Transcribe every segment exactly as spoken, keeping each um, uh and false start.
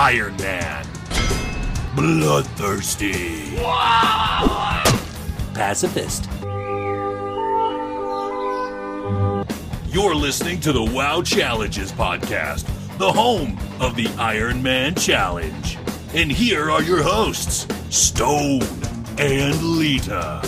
Iron Man. Bloodthirsty. Wow. Pacifist. You're listening to the WoW Challenges podcast, the home of the Iron Man Challenge. And here are your hosts, Stone and Lita.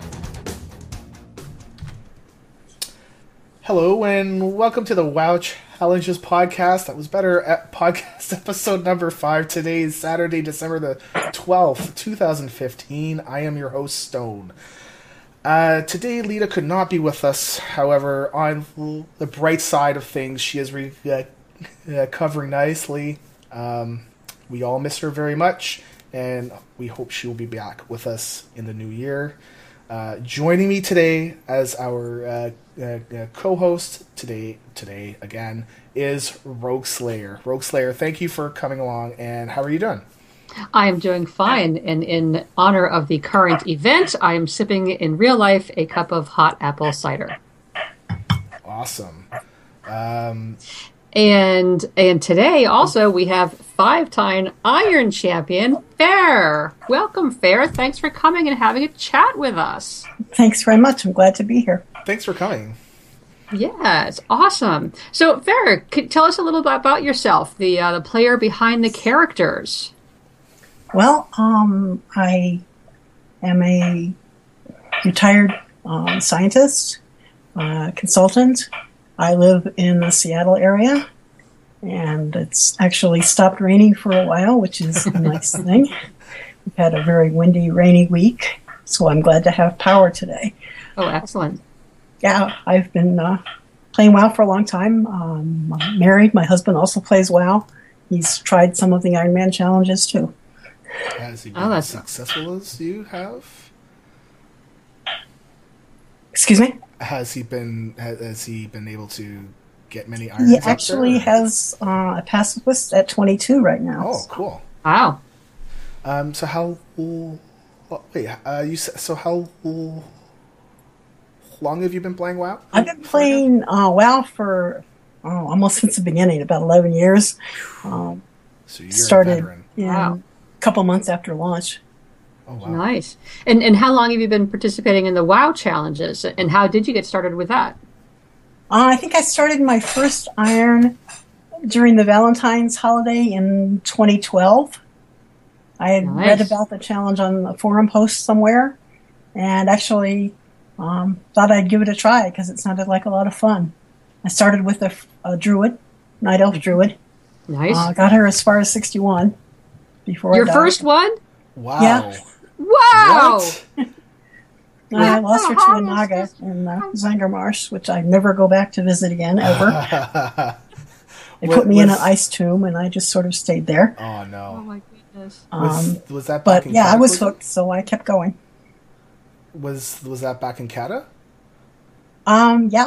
Hello and welcome to the WoW Challenges podcast. That was better at podcast episode number five. Today is Saturday, December the twelfth, twenty fifteen. I am your host, Stone. Uh, today, Lita could not be with us. However, on the bright side of things, she is re- uh, uh, covering nicely. Um, we all miss her very much, and we hope she will be back with us in the new year. Uh, joining me today as our uh, uh, uh, co-host today, today again, is Rogue Slayer. Rogue Slayer, thank you for coming along, and how are you doing? I am doing fine, and in honor of the current event, I am sipping in real life a cup of hot apple cider. Awesome. Um, and and today also we have five-time Iron Champion Fair. Welcome, Fair. Thanks for coming and having a chat with us. Thanks very much. I'm glad to be here. Thanks for coming. Yeah, it's awesome. So, Fair, could tell us a little bit about yourself, the uh, the player behind the characters. Well, um, I am a retired um, scientist, uh, consultant. I live in the Seattle area, and it's actually stopped raining for a while, which is a nice thing. We've had a very windy, rainy week, so I'm glad to have power today. Oh, excellent. Yeah, I've been uh, playing WoW for a long time. Um, I'm married. My husband also plays WoW. He's tried some of the Iron Man challenges, too. Has he been Oh, as that's- successful as you have? Excuse me? Has he been has, has he been able to get many irons? He up actually there? has uh, a pacifist at twenty-two right now. Oh, cool. Wow. Um, so how? Well, wait, uh, you said so? How long have you been playing WoW? I've been playing uh, WoW for oh, almost since the beginning, about eleven years. Um, So you're a started veteran. in Wow. a couple months after launch. Oh wow. Nice. And and how long have you been participating in the WoW challenges? And how did you get started with that? Uh, I think I started my first Iron during the Valentine's holiday in twenty twelve. I had Nice. read about the challenge on a forum post somewhere, and actually um, thought I'd give it a try because it sounded like a lot of fun. I started with a, a druid, night elf druid. Nice. Uh, got her as far as sixty-one before Your I died. first one? Wow. Yeah. Wow. What? I lost her to a Wow. Naga in uh, Zangarmarsh, which I never go back to visit again, ever. They What put me in an was- ice tomb, and I just sort of stayed there. Oh Oh no. my goodness. Was Um, was that back but in yeah, I was Cataclysm? hooked, so I kept going. Was was that back in Cata? Um, yeah.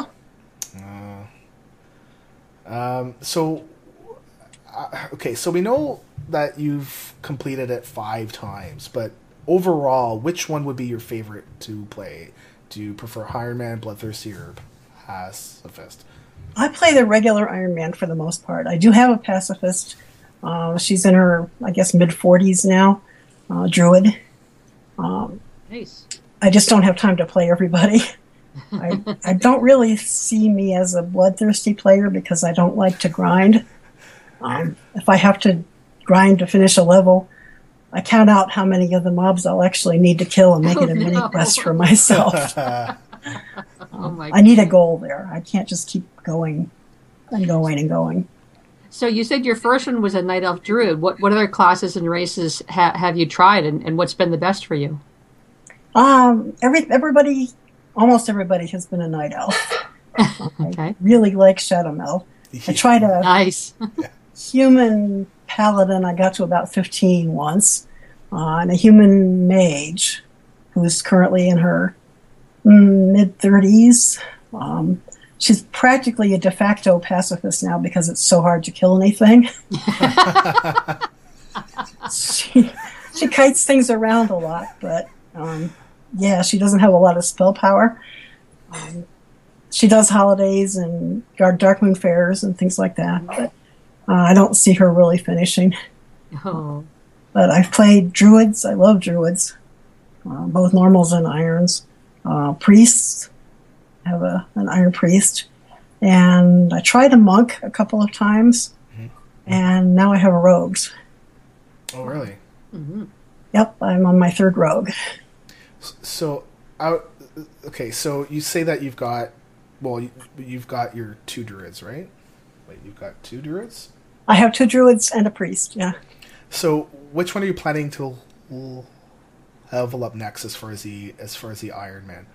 Um, so, uh, okay, so we know that you've completed it five times, but overall, which one would be your favorite to play? Do you prefer Iron Man, Bloodthirsty, or Pacifist? I play the regular Iron Man for the most part. I do have a pacifist. Uh, she's in her, I guess, mid-forties now. Uh, druid. Um, Nice. I just don't have time to play everybody. I, I don't really see me as a bloodthirsty player because I don't like to grind. Um, if I have to grind to finish a level, I count out how many of the mobs I'll actually need to kill and make Oh, it a mini no. quest for myself. Oh my I need a goal there. I can't just keep going and going and going. So you said your first one was a Night Elf Druid. What what other classes and races ha- have you tried, and, and what's been the best for you? Um, every everybody, almost everybody has been a night elf. Okay. I really like Shadow Meld. I tried a Nice. human paladin. I got to about fifteen once, uh, and a human mage who's currently in her mm, mid thirties. Um, she's practically a de facto pacifist now because it's so hard to kill anything. she she kites things around a lot, but um, yeah, she doesn't have a lot of spell power. Um, she does holidays and guard Darkmoon fairs and things like that, but uh, I don't see her really finishing. Oh. But I've played druids. I love druids, uh, both normals and irons. Uh, priests. I have a, an iron priest. And I tried a monk a couple of times. Mm-hmm. And now I have a rogues. Oh, really? Mm-hmm. Yep, I'm on my third rogue. So, I, okay, so you say that you've got, well, you, you've got your two druids, right? Wait, you've got two druids? I have two druids and a priest, yeah. So, which one are you planning to level up next as far as the as far as the Iron Man?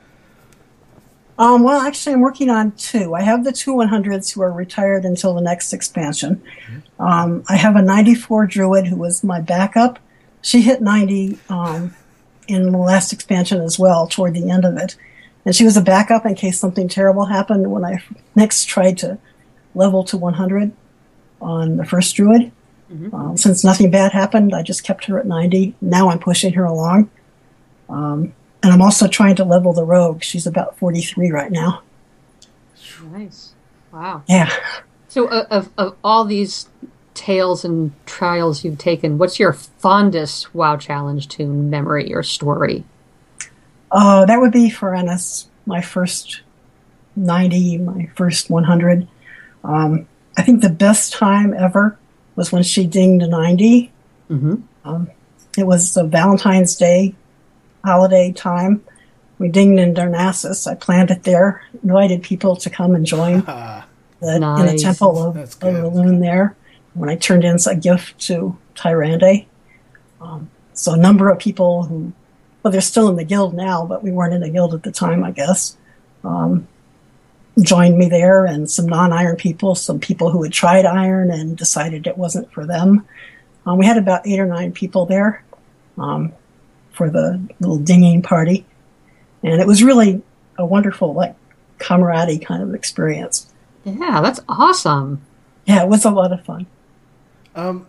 Um, well, actually, I'm working on two. I have the two one hundreds who are retired until the next expansion. Mm-hmm. Um, I have a ninety-four druid who was my backup. She hit ninety um, in the last expansion as well, toward the end of it. And she was a backup in case something terrible happened when I next tried to level to one hundred on the first druid. Mm-hmm. Um, since nothing bad happened, I just kept her at ninety. Now I'm pushing her along. Um, and I'm also trying to level the rogue. She's about forty-three right now. Nice. Wow. Yeah. So uh, of, of all these tales and trials you've taken, what's your fondest WoW Challenge tune memory or story? Uh, that would be Ferennis, my first ninety, my first one hundred. Um, I think the best time ever was when she dinged ninety. Mm-hmm. Um, it was a Valentine's Day holiday time. We dinged in Darnassus. I planned it there, invited people to come and join the, nice. in the temple of, of the loon there. When I turned in a gift to Tyrande. Um, so a number of people who, well, they're still in the guild now, but we weren't in the guild at the time, I guess, um, joined me there, and some non-iron people, some people who had tried iron and decided it wasn't for them. Um, we had about eight or nine people there um, for the little dinging party. And it was really a wonderful, like, camaraderie kind of experience. Yeah, that's awesome. Yeah, it was a lot of fun. Um,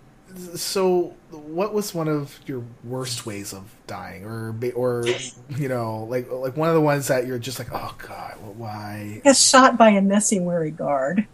so what was one of your worst ways of dying, or or you know, like like one of the ones that you're just like, oh god, why? I got shot by a Nessie-weary guard.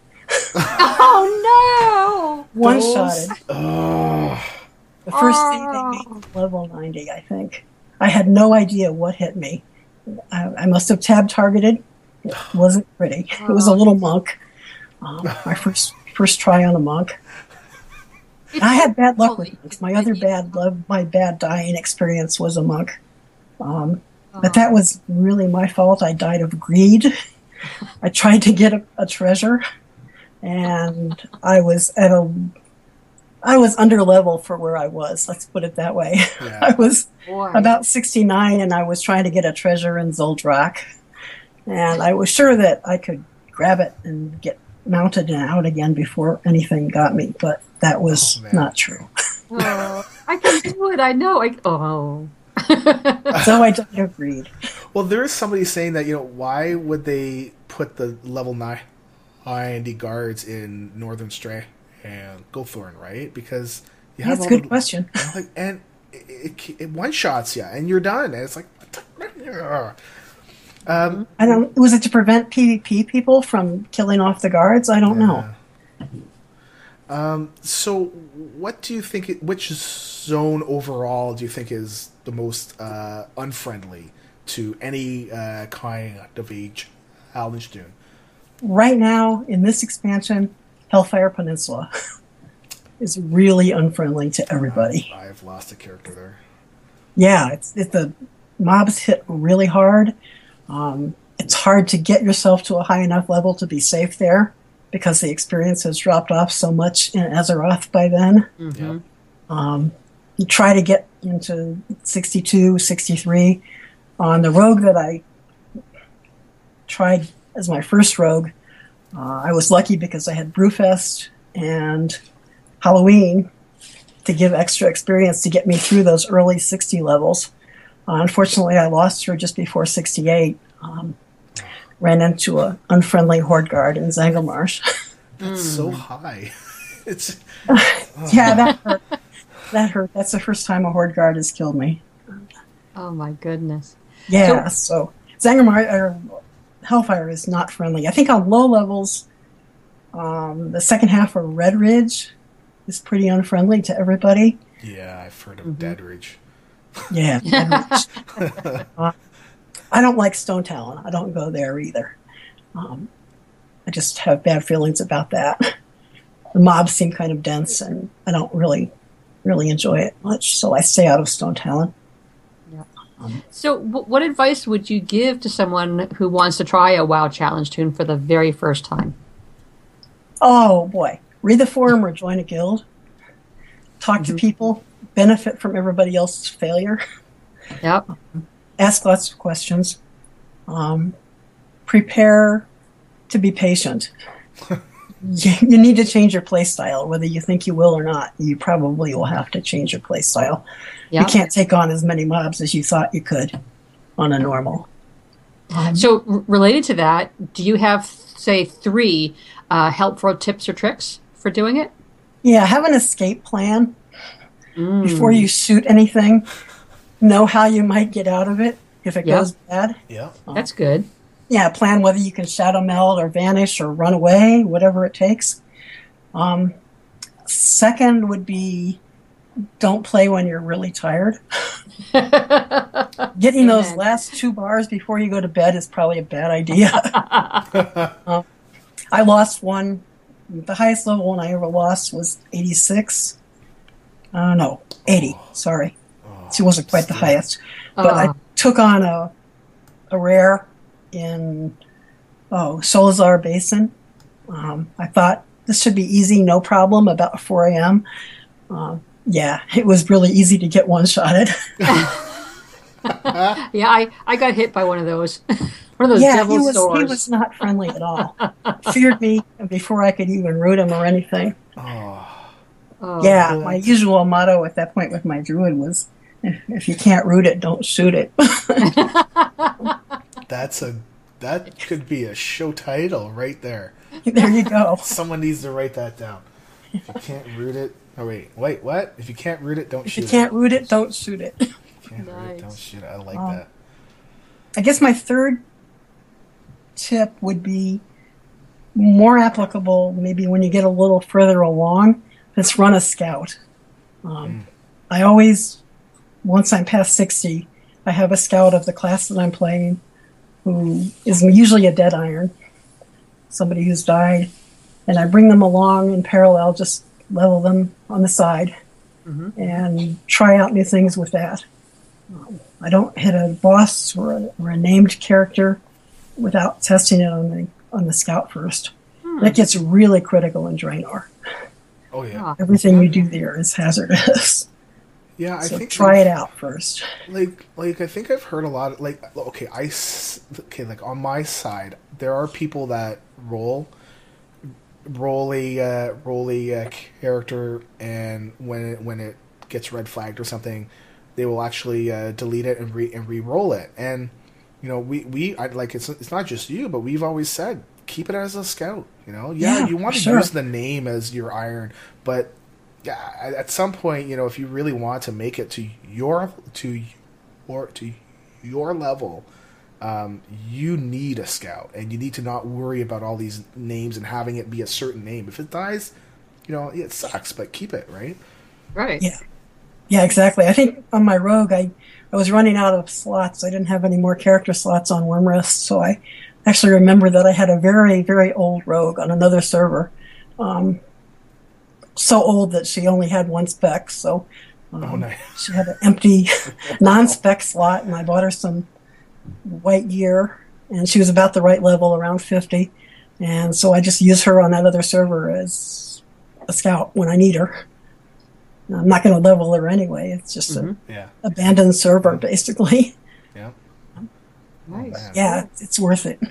Oh no! One shotted. Oh. The first oh. thing they made was level ninety, I think. I had no idea what hit me. I, I must have tab targeted. It wasn't pretty. It was a little monk. Um, my first first try on a monk. I had bad luck with monks. My other bad love, my bad dying experience was a monk. Um, but that was really my fault. I died of greed. I tried to get a, a treasure, and I was at a, I was under level for where I was. Let's put it that way. Yeah. I was Boy. about sixty-nine, and I was trying to get a treasure in Zuldrak, and I was sure that I could grab it and get mounted and out again before anything got me, but that was oh, not true. Oh, I can do it. I know. I, oh. So I died of greed. Well, there is somebody saying that, you know, why would they put the level nine I N D guards in Northern Stray and Goldthorn, right? Because you have that's a good the, question. You know, like, and it, it, it one shots you, and you're done. And it's like, um, I don't. Was it to prevent PvP people from killing off the guards? I don't yeah. know. Um, so, what do you think? It, which zone overall do you think is the most uh, unfriendly to any uh, kind of a challenge dune? Right now, in this expansion, Hellfire Peninsula is really unfriendly to everybody. Uh, I've lost a character there. Yeah, it's it, the mobs hit really hard. Um, it's hard to get yourself to a high enough level to be safe there, because the experience has dropped off so much in Azeroth by then. Mm-hmm. Um, you try to get into sixty-two, sixty-three. On the rogue that I tried as my first rogue, uh, I was lucky because I had Brewfest and Halloween to give extra experience to get me through those early sixty levels. Uh, unfortunately, I lost her just before sixty-eight. Um, ran into an unfriendly horde guard in Zangarmarsh. That's mm. so high. It's oh. Yeah, that hurt. That hurt. That's the first time a horde guard has killed me. Oh my goodness. Yeah, so, so Zangarmarsh or Hellfire is not friendly. I think on low levels, um, the second half of Red Ridge is pretty unfriendly to everybody. Yeah, I've heard of Mhm. Deadridge. Yeah. uh, I don't like Stone Talon. I don't go there either. Um, I just have bad feelings about that. The mobs seem kind of dense, and I don't really, really enjoy it much, so I stay out of Stone Talon. So, w- what advice would you give to someone who wants to try a WoW Challenge tune for the very first time? Oh, boy. Read the forum or join a guild. Talk Mm-hmm. to people. Benefit from everybody else's failure. Yep. Ask lots of questions. Um, prepare to be patient. you, you need to change your play style, whether you think you will or not. You probably will have to change your play style. Yep. You can't take on as many mobs as you thought you could on a normal. Um, So, r- related to that, do you have, say, three uh, helpful tips or tricks for doing it? yeah, have an escape plan Mm. before you shoot anything. Know how you might get out of it if it Yep. goes bad. Yeah. That's good. Yeah, plan whether you can shadow meld or vanish or run away, whatever it takes. Um, second would be don't play when you're really tired. Getting those Amen. last two bars before you go to bed is probably a bad idea. um, I lost one. The highest level one I ever lost was eighty-six. Uh, no, eighty. Sorry. She wasn't quite the highest. But I Oh. took on a a rare in oh Solazar Basin. Um, I thought this should be easy, no problem. About four a.m. Um, yeah, it was really easy to get one shotted. Yeah, I, I got hit by one of those. One of those yeah, devil he was swords. he was not friendly at all. Feared me before I could even root him or anything. Oh, Oh. Yeah, my usual motto at that point with my druid was, if, if you can't root it, don't shoot it. that's a that could be a show title right there. There you go. Someone needs to write that down. If you can't root it, oh wait, wait, what? If you can't root it, don't If shoot you can't it. root it, don't shoot it. If you can't root Nice. it, don't shoot it. I like Um, that. I guess my third tip would be more applicable maybe when you get a little further along. Let's run a scout. Um, I always, once I'm past sixty, I have a scout of the class that I'm playing who is usually a dead iron, somebody who's died, and I bring them along in parallel, just level them on the side and try out new things with that. Um, I don't hit a boss or a, or a named character without testing it on the on the scout first. That gets really critical in Draenor. Oh yeah, Ah. Everything you do there is hazardous. yeah. I So think try it out first. like like I think I've heard a lot of, like okay I s- okay like on my side there are people that roll roll a uh, roll a uh, character, and when it, when it gets red flagged or something, they will actually uh, delete it and re and re-roll it. And you know we we I, like it's it's not just you, but we've always said keep it as a scout. You know, yeah, Yeah, you want to sure. use the name as your iron, but yeah, at at some point, you know, if you really want to make it to your to or to your level, um, you need a scout, and you need to not worry about all these names and having it be a certain name. If it dies, you know, it sucks, but keep it, right? Right. Yeah. Yeah, exactly. I think on my rogue, I, I was running out of slots. I didn't have any more character slots on Wormrest, so I actually remember that I had a very, very old rogue on another server. Um, so old that she only had one spec, so um, Oh, nice. she had an empty non-spec slot, and I bought her some white gear, and she was about the right level, around fifty. And so I just use her on that other server as a scout when I need her. I'm not going to level her anyway. It's just an Yeah, abandoned server, basically. yeah. Nice. man. Yeah, it's worth it.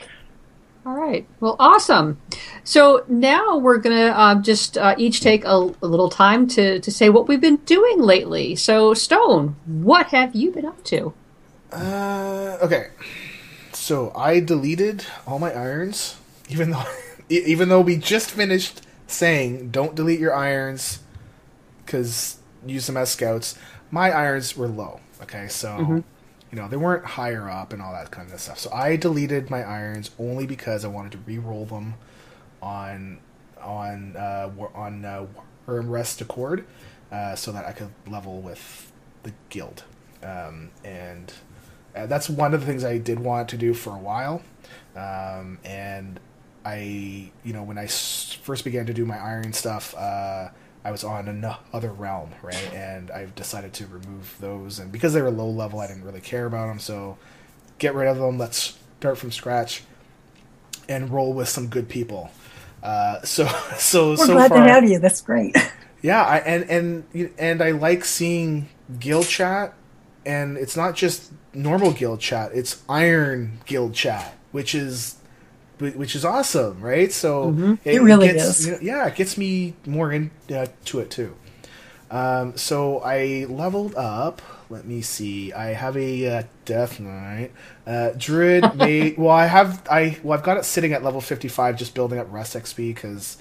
All right. Well, awesome. So now we're going to uh, just uh, each take a, a little time to, to say what we've been doing lately. So, Stone, what have you been up to? Uh, okay. So I deleted all my irons, even though e- even though we just finished saying don't delete your irons because use them as scouts. My irons were low. Okay, so you know they weren't higher up and all that kind of stuff. So I deleted my irons only because I wanted to re-roll them on on uh, war- on uh, Wyrmrest Accord, uh, so that I could level with the guild. Um, and uh, that's one of the things I did want to do for a while. Um, and I, you know, when I s- first began to do my iron stuff, uh, I was on another realm, right? And I've decided to remove those. And because they were low level, I didn't really care about them. So get rid of them. Let's start from scratch and roll with some good people. Uh, so, so, We're so glad far, to have you. That's great. yeah. I, and, and, and I like seeing guild chat, and it's not just normal guild chat. It's iron guild chat, which is, which is awesome, right? So mm-hmm. it, it really gets, is. You know, yeah, it gets me more into uh, to it too. Um, so I leveled up. Let me see. I have a uh, Death Knight uh, Druid. made well, I have I well, I've got it sitting at level fifty-five, just building up rest X P because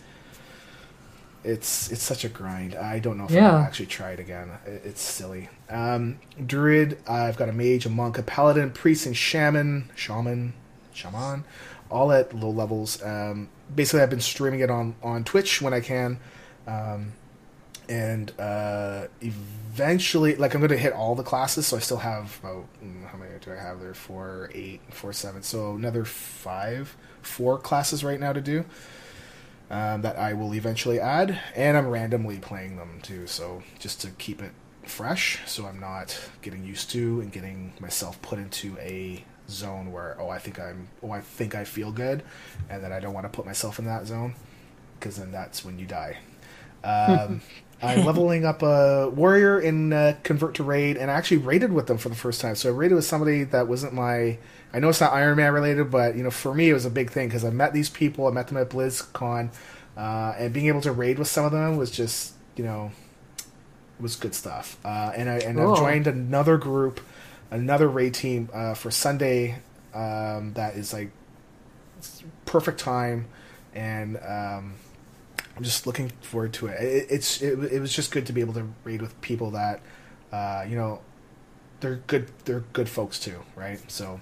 it's it's such a grind. I don't know if yeah. I'm gonna actually try it again. It, it's silly. Um, Druid. I've got a mage, a monk, a paladin, priest, and shaman. Shaman. Shaman. All at low levels. Um, basically, I've been streaming it on, on Twitch when I can. Um, and uh, eventually, like, I'm going to hit all the classes, so I still have, about, how many do I have there? Four, eight, four, seven. So another five, four classes right now to do um, that I will eventually add. And I'm randomly playing them, too, so just to keep it fresh, so I'm not getting used to and getting myself put into a zone where oh I think I'm oh I think I feel good, and then I don't want to put myself in that zone, because then that's when you die. Um, I'm leveling up a warrior in uh, Convert to Raid, and I actually raided with them for the first time. So I raided with somebody that wasn't my. I know it's not Iron Man related, but you know for me it was a big thing because I met these people. I met them at BlizzCon, uh, and being able to raid with some of them was just you know was good stuff. Uh, and I and cool. I've joined another group. Another raid team uh, for Sunday um, that is like perfect time, and um, I'm just looking forward to it. it it's it, it was just good to be able to raid with people that uh, you know they're good they're good folks too, right? So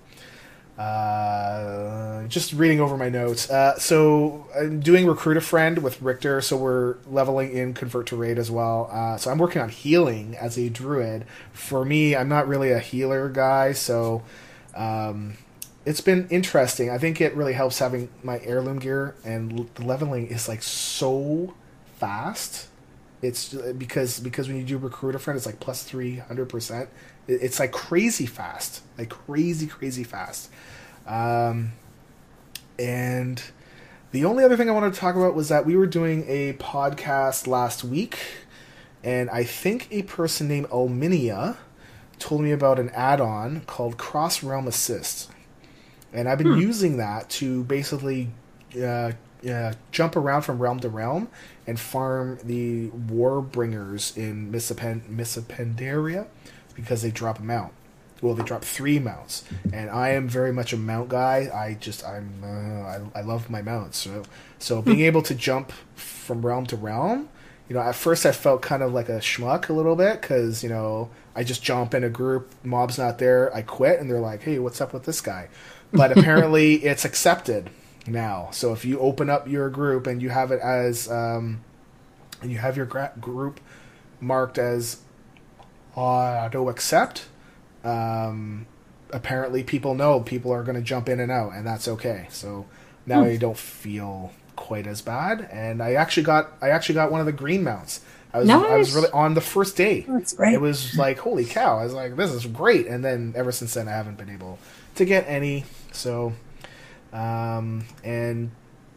uh, just reading over my notes. Uh, so I'm doing Recruit a Friend with Richter, so we're leveling in Convert to Raid as well. Uh, so I'm working on healing as a druid. For me, I'm not really a healer guy, so um, it's been interesting. I think it really helps having my heirloom gear, and the leveling is like so fast. It's because because when you do Recruit a Friend, it's like plus three hundred percent. It's like crazy fast, like crazy crazy fast. Um, and the only other thing I wanted to talk about was that we were doing a podcast last week, and I think a person named Alminia told me about an add-on called Cross Realm Assist, and I've been hmm. using that to basically uh, uh, jump around from realm to realm and farm the Warbringers in Missipend- Missipendaria because they drop a mount. Well, they drop three mounts, and I am very much a mount guy. I just I'm uh, I, I love my mounts. So so being able to jump from realm to realm, you know, at first I felt kind of like a schmuck a little bit because you know I just jump in a group, mob's not there, I quit, and they're like, hey, what's up with this guy? But apparently it's accepted now. So if you open up your group and you have it as um, and you have your gra- group marked as auto accept. Um, apparently people know people are going to jump in and out, and that's okay. So now hmm. I don't feel quite as bad, and I actually got I actually got one of the green mounts. I was nice. I was really on the first day. That's great. It was like holy cow! I was like, this is great, and then ever since then I haven't been able to get any. So, um, and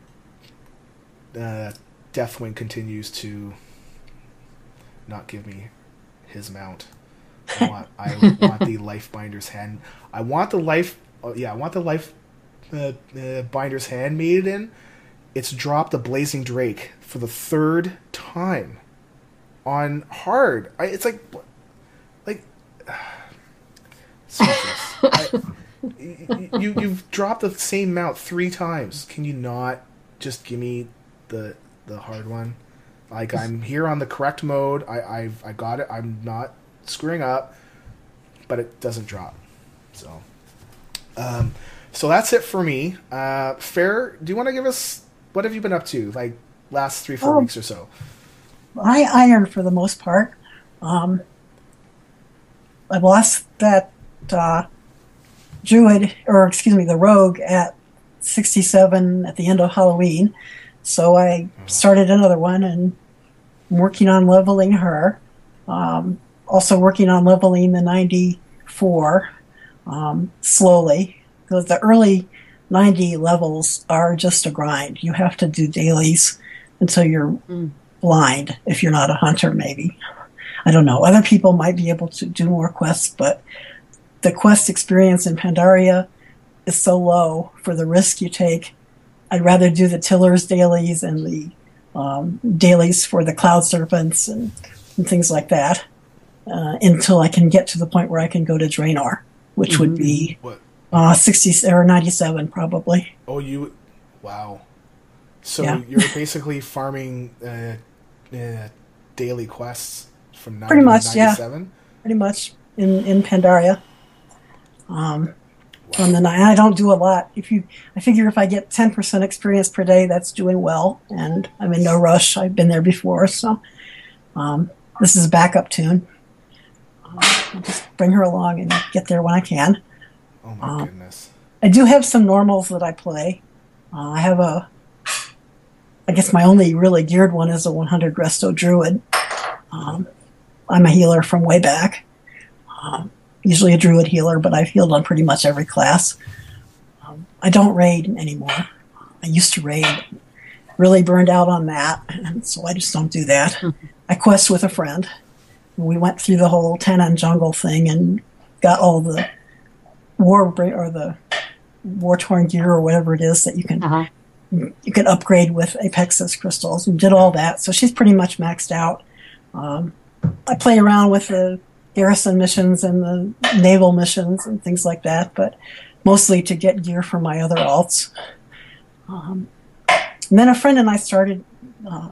uh, Deathwing continues to not give me his mount. I want, I want the Life Binder's hand. I want the life. Oh, yeah, I want the Life uh, uh, Binder's Handmaiden. It's dropped a Blazing Drake for the third time on hard. I, it's like, like, uh, I, you you've dropped the same mount three times. Can you not just give me the the hard one? Like I'm here on the correct mode. I I've I got it. I'm not screwing up, but it doesn't drop. So, um, so that's it for me. Uh, Fair, do you want to give us what have you been up to? Like last three, four Oh. weeks or so? I iron for the most part. Um, I lost that uh, druid, or excuse me, the rogue at sixty-seven at the end of Halloween. So I started another one and I'm working on leveling her. Um, also working on leveling the ninety-four um, slowly. Because the early ninety levels are just a grind. You have to do dailies until you're Mm. blind, if you're not a hunter, maybe. I don't know. Other people might be able to do more quests, but the quest experience in Pandaria is so low for the risk you take. I'd rather do the Tillers dailies and the um, dailies for the Cloud Serpents and, and things like that uh, until I can get to the point where I can go to Draenor, which Mhm. would be What? uh, sixty or ninety-seven probably. Oh, you... Wow. So Yeah. you're basically farming uh, uh, daily quests from ninety Pretty much, to yeah. ninety-seven? Pretty much in, in Pandaria. Um, And then I, I don't do a lot. If you, I figure if I get ten percent experience per day, that's doing well. And I'm in no rush. I've been there before, so um, this is a backup tune. Um, I'll just bring her along and get there when I can. Oh my Um, goodness. I do have some normals that I play. Uh, I have a, I guess my only really geared one is a one hundred Resto Druid. Um, I'm a healer from way back. Um, usually a Druid healer, but I've healed on pretty much every class. Um, I don't raid anymore. I used to raid. Really burned out on that, and so I just don't do that. I quest with a friend. We went through the whole Tanan jungle thing and got all the war or the war torn gear or whatever it is that you can Uh-huh. you can upgrade with Apexis crystals, and did all that. So she's pretty much maxed out. Um, I play around with the garrison missions and the naval missions and things like that, but mostly to get gear for my other alts. Um, and then a friend and I started uh,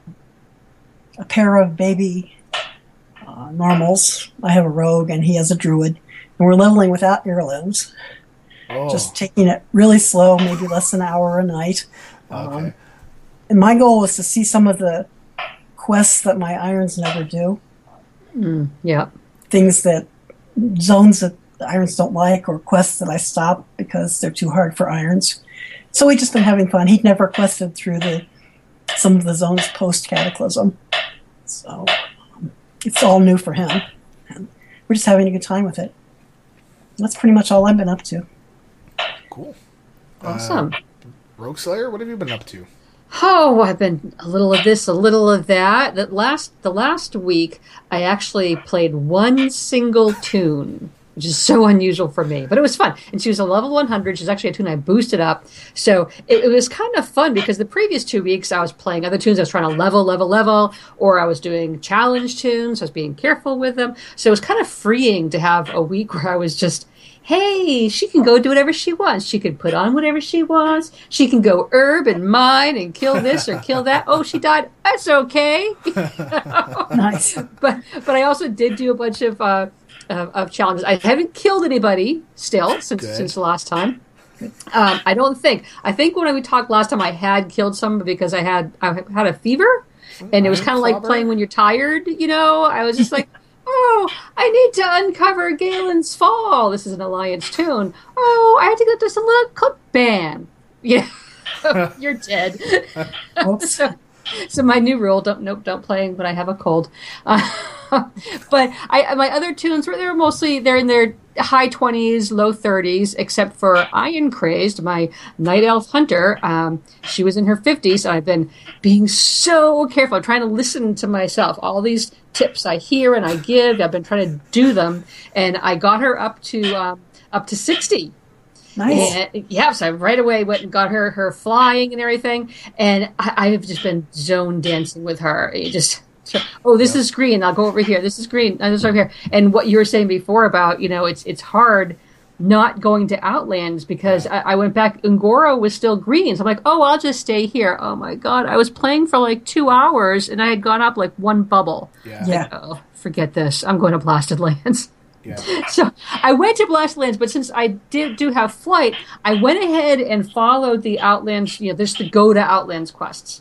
a pair of baby uh, normals. I have a rogue and he has a druid, and we're leveling without heirlooms. Oh, Just taking it really slow, maybe less than an hour a night. okay. Um, and my goal is to see some of the quests that my irons never do. Mm, yeah. Things that, zones that the irons don't like, or quests that I stop because they're too hard for irons. So we've just been having fun. He'd never quested through the some of the zones post-Cataclysm. So um, it's all new for him. And we're just having a good time with it. That's pretty much all I've been up to. Cool. Awesome. Uh, Rogue Slayer, what have you been up to? Oh, I've been a little of this, a little of that. That last the last week, I actually played one single tune, which is so unusual for me, but it was fun. And she was a level one hundred. She's actually a tune I boosted up, so it, it was kind of fun because the previous two weeks I was playing other tunes. I was trying to level, level, level, or I was doing challenge tunes. I was being careful with them, so it was kind of freeing to have a week where I was just, hey, she can go do whatever she wants. She can put on whatever she wants. She can go herb and mine and kill this or kill that. Oh, she died. That's okay. Nice. But but I also did do a bunch of uh, of, of challenges. I haven't killed anybody still since Good. since the last time. Um, I don't think. I think when we talked last time, I had killed some because I had I had a fever, and it was kind of like Clobber? playing when you're tired. You know, I was just like. Oh, I need to uncover Galen's Fall. This is an Alliance tune. Oh, I have to get this a little cook ban. Yeah, you're dead. Oops. so, so my new rule: don't nope, don't play when I have a cold. Uh, but I my other tunes were they're mostly they're in their high twenties, low thirties, except for Iron Crazed, my night elf hunter. Um, she was in her fifties. I've been being so careful. I'm trying to listen to myself. All these tips I hear and I give, I've been trying to do them, and I got her up to um, up to sixty. Nice. And, yeah, so I right away went and got her her flying and everything, and I, I've just been zone dancing with her. It just. So, oh, this is green. I'll go over here. This is green. And this is over here. And what you were saying before about, you know, it's it's hard not going to Outlands because I, I went back. Ungoro was still green. So I'm like, oh, I'll just stay here. Oh, my God. I was playing for like two hours and I had gone up like one bubble. Yeah. Yeah. Oh, forget this. I'm going to Blasted Lands. Yeah. So I went to Blasted Lands, but since I did do have flight, I went ahead and followed the Outlands, you know, there's the go to Outlands quests.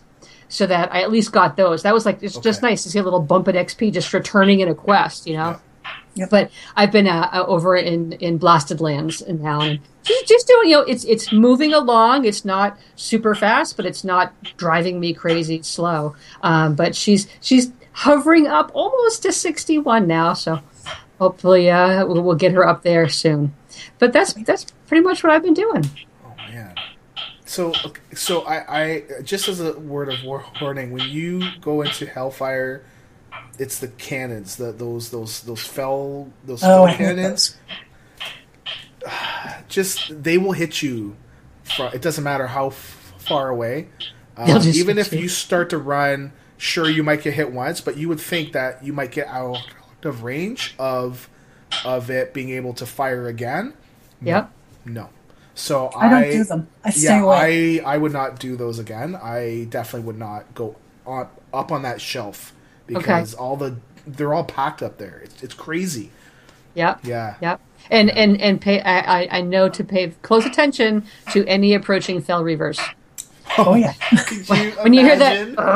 so that I at least got those. That was like, it's Okay. just nice to see a little bump in X P just returning in a quest, you know? Yeah. Yep. But I've been uh, uh, over in, in Blasted Lands in now, and she's just doing, you know, it's it's moving along. It's not super fast, but it's not driving me crazy slow. Um, but she's she's hovering up almost to sixty-one now, so hopefully uh, we'll, we'll get her up there soon. But that's that's pretty much what I've been doing. Oh man. So so I, I just as a word of warning, when you go into Hellfire, it's the cannons, the those those those fell those Oh, fell I hate cannons. those. Just they will hit you. From, it doesn't matter how f- far away. They'll Um, just even hit if you. you start to run, sure you might get hit once, but you would think that you might get out of range of of it being able to fire again. Yep. No. So I don't do them. I stay yeah, away. I I would not do those again. I definitely would not go on up on that shelf because all the they're all packed up there. It's it's crazy. Yep. Yeah. Yep. And and and pay. I, I I know to pay close attention to any approaching fell reavers. Oh yeah. Could you When you hear that, imagine-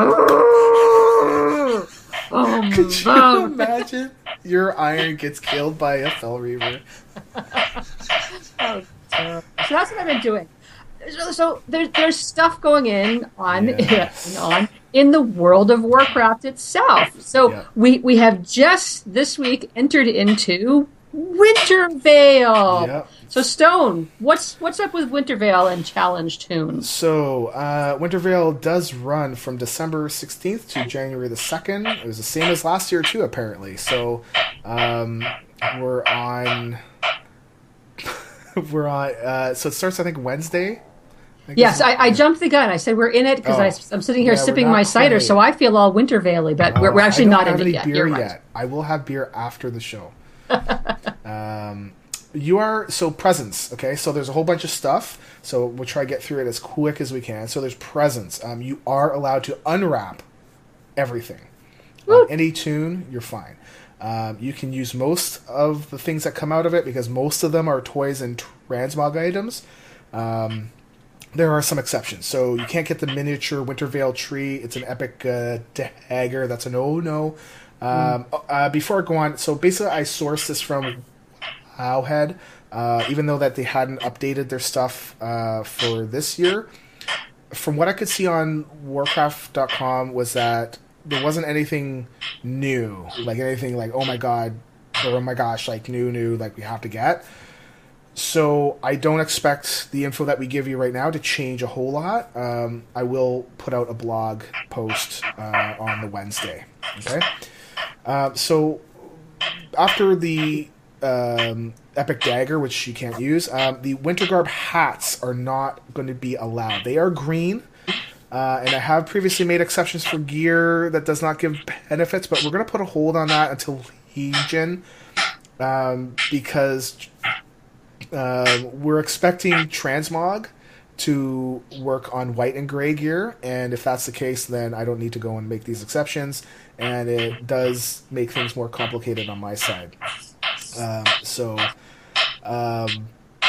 oh, Could you oh, imagine your iron gets killed by a fell reaver? oh, terrible. So that's what I've been doing. So, so there's there's stuff going in on Yes. on in the World of Warcraft itself. So Yeah. we we have just this week entered into Wintervale. Yep. So Stone, what's what's up with Wintervale and Challenge Tunes? So, uh, Wintervale does run from December sixteenth to January the second. It was the same as last year, too, apparently. So, um, we're on... we're on... Uh, so it starts, I think, Wednesday? I Yes, guess- I, I jumped the gun. I said we're in it because Oh. I'm sitting here Yeah, we're sipping not my cider, quite. so I feel all Wintervale-y, but we're, we're Uh, actually I don't not have in any it yet. beer You're right. yet. I will have beer after the show. um, you are so presents. Okay, so there's a whole bunch of stuff. So we'll try to get through it as quick as we can. So there's presents. Um, you are allowed to unwrap everything. Um, any tune, you're fine. Um, you can use most of the things that come out of it because most of them are toys and transmog items. Um, there are some exceptions. So you can't get the miniature Wintervale tree. It's an epic uh, dagger. That's a no-no. Um, uh, before I go on, so basically I sourced this from Wowhead, uh, even though that they hadn't updated their stuff uh, for this year. From what I could see on Warcraft dot com was that there wasn't anything new, like anything like, oh my god, or oh my gosh, like new, new, like we have to get. So I don't expect the info that we give you right now to change a whole lot. Um, I will put out a blog post uh, on the Wednesday. Okay. Uh, so after the um, Epic Dagger, which you can't use, um, the Wintergarb hats are not going to be allowed. They are green. Uh, and I have previously made exceptions for gear that does not give benefits, but we're going to put a hold on that until Legion, um, because uh, we're expecting Transmog to work on white and gray gear, and if that's the case, then I don't need to go and make these exceptions, and it does make things more complicated on my side. Um, so, um,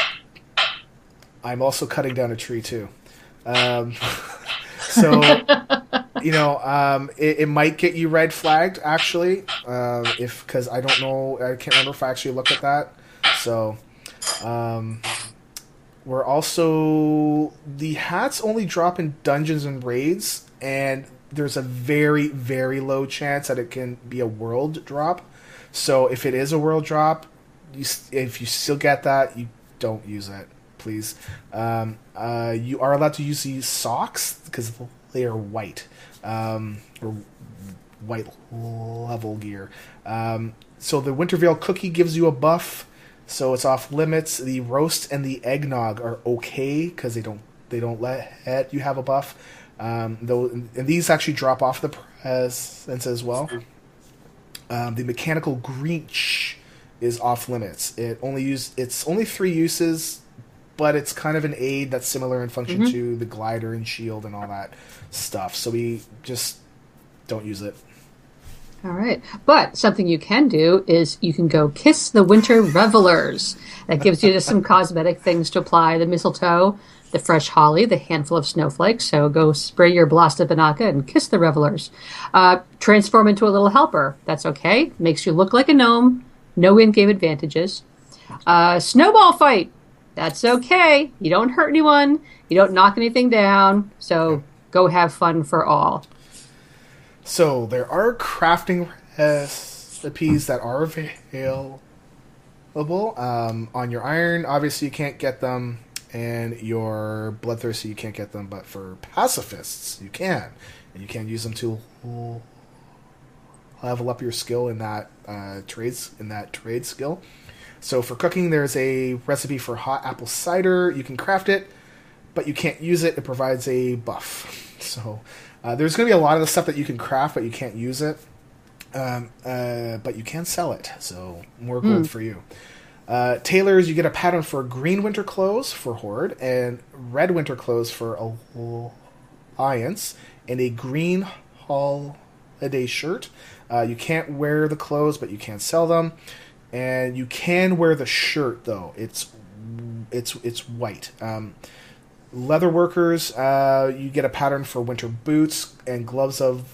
I'm also cutting down a tree too. Um, so, you know, um, it, it might get you red flagged actually, uh, if because I don't know, I can't remember if I actually looked at that. So, um, we're also the hats only drop in dungeons and raids, and there's a very very low chance that it can be a world drop. So if it is a world drop, you, if you still get that, you don't use it. Please. Um, uh, you are allowed to use these socks because they are white, um, or white level gear. Um, so the Wintervale cookie gives you a buff, so it's off limits. The roast and the eggnog are okay because they don't they don't let you have a buff. Um, though, and these actually drop off the presents as well. Um, the mechanical Grinch is off limits. It only use it's only three uses. But it's kind of an aid that's similar in function Mm-hmm. to the glider and shield and all that stuff. So we just don't use it. All right. But something you can do is you can go kiss the winter revelers. That gives you just some cosmetic things to apply. The mistletoe, the fresh holly, the handful of snowflakes. So go spray your Blasta Banaka and kiss the revelers. Uh, transform into a little helper. That's okay. Makes you look like a gnome. No in-game advantages. Uh, snowball fight. That's okay. You don't hurt anyone. You don't knock anything down. So go have fun for all. So there are crafting recipes that are available um, on your iron. Obviously, you can't get them, and your bloodthirsty, you can't get them. But for pacifists, you can, and you can use them to level up your skill in that uh, trades in that trade skill. So for cooking, there's a recipe for hot apple cider. You can craft it, but you can't use it. It provides a buff. So uh, there's going to be a lot of the stuff that you can craft, but you can't use it. Um, uh, but you can sell it, so more gold mm. for you. Uh, tailors, you get a pattern for green winter clothes for Horde, and red winter clothes for Alliance, and a green holiday shirt. Uh, you can't wear the clothes, but you can sell them. And you can wear the shirt, though. It's it's it's white. Um, leather workers, uh, you get a pattern for winter boots and gloves of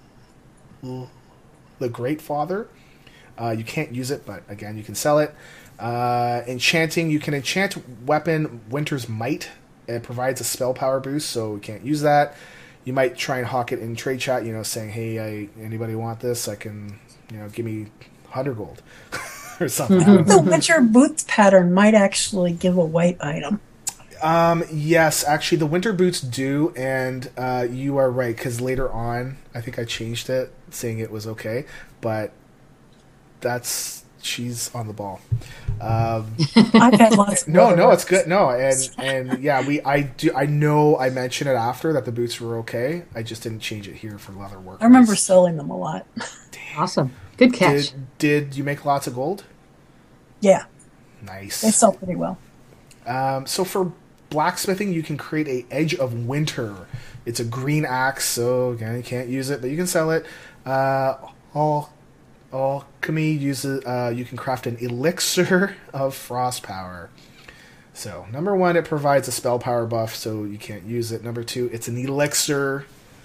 the Great Father. Uh, you can't use it, but again, you can sell it. Uh, enchanting, you can enchant weapon Winter's Might. It provides a spell power boost, so we can't use that. You might try and hawk it in trade chat, you know, saying, hey, I, anybody want this? I can, you know, give me one hundred gold or something. Mm-hmm. The Winter Boots pattern might actually give a white item. Um, yes, actually, the winter boots do, and uh, you are right, because later on, I think I changed it, saying it was okay, but that's, she's on the ball. Um, I've had lots of no, no, it's good, no, and, and yeah, we, I do, I know I mentioned it after, that the boots were okay, I just didn't change it here for leather workers. I remember selling them a lot. Damn. Awesome. Good catch. Did, did you make lots of gold? Yeah. Nice. They sell pretty well. Um, so for blacksmithing, you can create a Edge of Winter. It's a green axe, so again, you can't use it, but you can sell it. Uh, all alchemy uses. Uh, you can craft an elixir of frost power. So number one, it provides a spell power buff, so you can't use it. Number two, it's an elixir.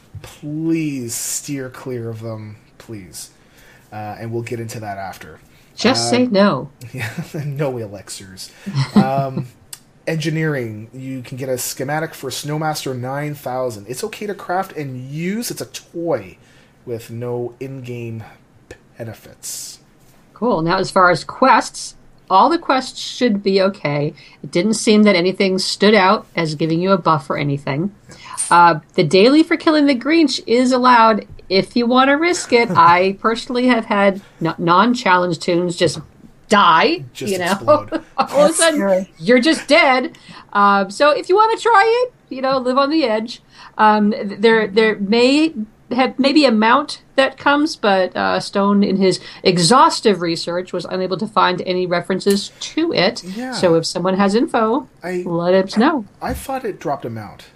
Please steer clear of them, please. Uh, and we'll get into that after. Just uh, say no. Yeah, no elixirs. Um, engineering, you can get a schematic for Snowmaster nine thousand. It's okay to craft and use. It's a toy with no in-game benefits. Cool. Now, as far as quests, all the quests should be okay. It didn't seem that anything stood out as giving you a buff or anything. Uh, the daily for killing the Grinch is allowed if you want to risk it. I personally have had no- non-challenge tunes just die, just you know. Explode. All of a sudden, scary. You're just dead. Um, so if you want to try it, you know, live on the edge. Um, there, there may have maybe a mount that comes, but uh, Stone, in his exhaustive research, was unable to find any references to it. Yeah. So if someone has info, I, let us know. I thought it dropped a mount.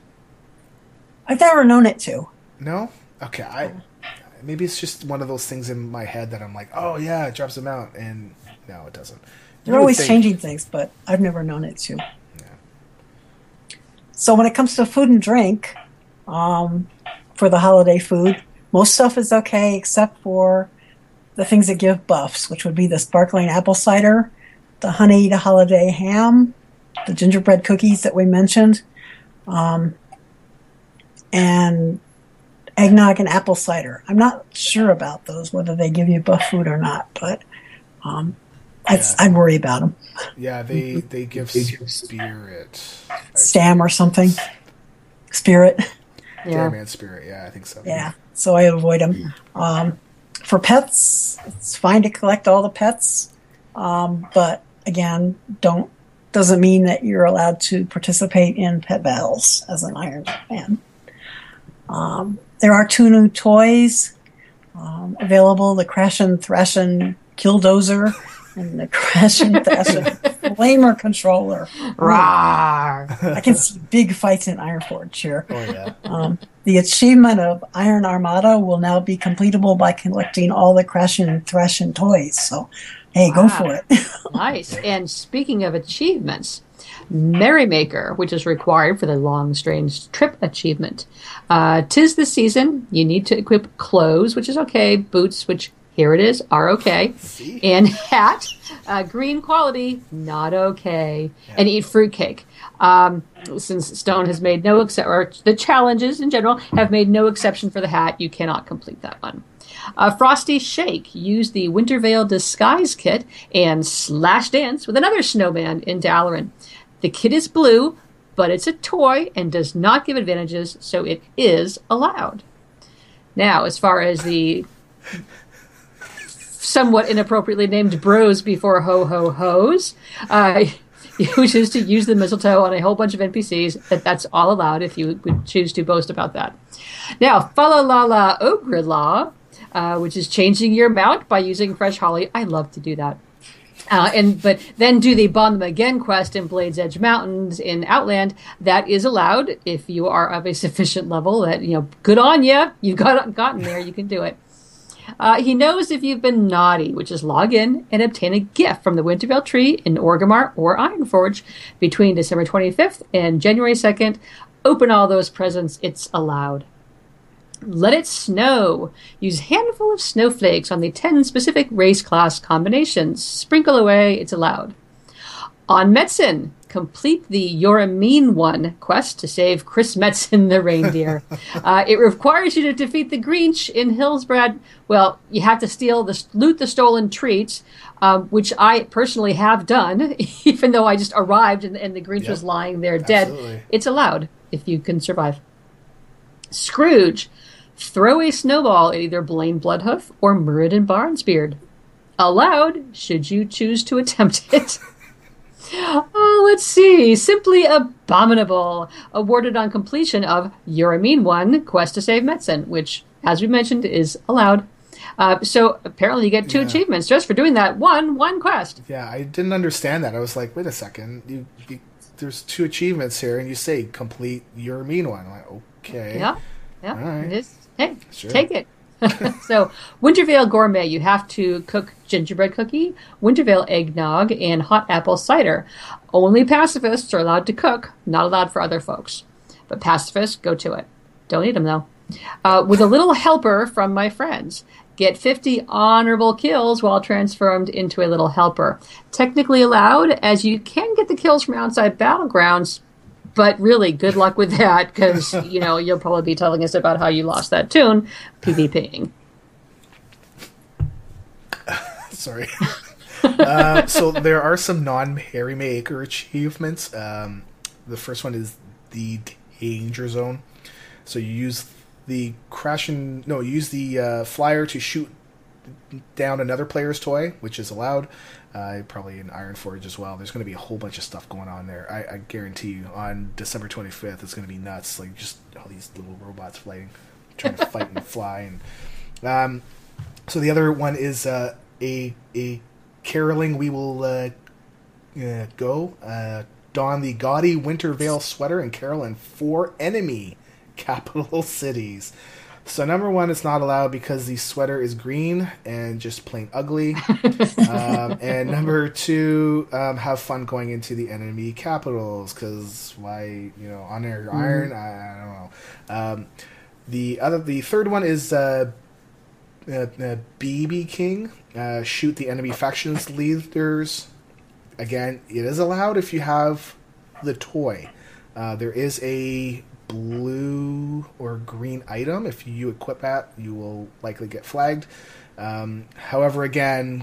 I've never known it to. No? Okay, I maybe it's just one of those things in my head that I'm like, oh yeah, it drops a mount, and no, it doesn't. They're You would always think- changing things, but I've never known it to. Yeah. So when it comes to food and drink, um, for the holiday food, most stuff is okay except for the things that give buffs, which would be the sparkling apple cider, the honeyed holiday ham, the gingerbread cookies that we mentioned, um, and eggnog and apple cider. I'm not sure about those, whether they give you buff food or not, but um, I'd, Yeah. I'd worry about them. Yeah, they they give spirit. Stam or something. Spirit. Yeah. Dairyman spirit, yeah, I think so. Yeah, so I avoid them. Um, for pets, it's fine to collect all the pets, um, but again, don't doesn't mean that you're allowed to participate in pet battles as an Iron Man. Um, there are two new toys um, available: the Crash and Thrashin' Killdozer and the Crash and Thrashin' Flamer Controller. Rawr. I can see big fights in Ironforge here. Oh yeah. Um, the achievement of Iron Armada will now be completable by collecting all the Crash and Thrashin' toys. So, hey, go Wow. for it. Nice. And speaking of achievements, Merrymaker, which is required for the Long Strange Trip achievement. Uh, 'tis the season. You need to equip clothes, which is okay. Boots, which here it is, are okay. See? And hat, uh, green quality, not okay. Yeah. And eat fruitcake. Um, since Stone has made no exception, or the challenges in general have made no exception for the hat, you cannot complete that one. Uh, Frosty Shake, use the Wintervale Disguise Kit and slash dance with another snowman in Dalaran. The kit is blue, but it's a toy and does not give advantages, so it is allowed. Now, as far as the somewhat inappropriately named bros before ho-ho-hos, uh, which is to use the mistletoe on a whole bunch of N P Cs, that that's all allowed if you would choose to boast about that. Now, Falalala Ogre Law, uh, which is changing your mount by using fresh holly. I love to do that. Uh, and but then do the Bond Them Again quest in Blades Edge Mountains in Outland. That is allowed if you are of a sufficient level. That, you know, good on you. You've got gotten there. You can do it. Uh, he knows if you've been naughty, which is log in and obtain a gift from the Wintervale tree in Orgrimmar or Ironforge between December twenty-fifth and January second. Open all those presents. It's allowed. Let it snow. Use handful of snowflakes on the ten specific race class combinations. Sprinkle away. It's allowed. On Metzen, complete the You're a Mean One quest to save Chris Metzen the reindeer. uh, it requires you to defeat the Grinch in Hillsbrad. Well, you have to steal the loot the stolen treats, um, which I personally have done, even though I just arrived and, and the Grinch Yep. was lying there dead. Absolutely. It's allowed if you can survive. Scrooge, throw a snowball at either Blaine Bloodhoof or Muradin Barnesbeard. Allowed, should you choose to attempt it. Oh, let's see. Simply Abominable, awarded on completion of You're a Mean One, quest to save Metzen, which, as we mentioned, is allowed. Uh, so apparently you get two Yeah. achievements just for doing that one one quest. Yeah, I didn't understand that. I was like, wait a second. You, you, there's two achievements here, and you say complete You're a Mean One. I'm like, okay. Yeah, yeah. All right. It is. Hey, Sure. take it. So, Wintervale Gourmet, you have to cook gingerbread cookie, Wintervale eggnog, and hot apple cider. Only pacifists are allowed to cook, not allowed for other folks. But pacifists, go to it. Don't eat them, though. Uh, with a little helper from my friends. Get fifty honorable kills while transformed into a little helper. Technically allowed, as you can get the kills from outside battlegrounds, but really, good luck with that, because, you know, you'll probably be telling us about how you lost that tune PvPing. Sorry. uh, so there are some non-Merrymaker achievements. Um, the first one is the Danger Zone. So you use the crash and no, you use the uh, flyer to shoot down another player's toy, which is allowed. Uh, probably in Ironforge as well. There's going to be a whole bunch of stuff going on there. I, I guarantee you, on December twenty-fifth, it's going to be nuts. Like just all these little robots fighting, trying to fight and fly. And um, so the other one is uh, a a caroling. We will uh, uh, go uh, don the gaudy Wintervale sweater and carol in four enemy capital cities. So number one, it's not allowed because the sweater is green and just plain ugly. um, and number two, um, have fun going into the enemy capitals because why, you know, honor your iron. I, I don't know. Um, the other, the third one is uh, uh, uh, B B King. Uh, shoot the enemy factions leaders. Again, it is allowed if you have the toy. Uh, there is a blue or green item. If you equip that, you will likely get flagged. Um, however, again,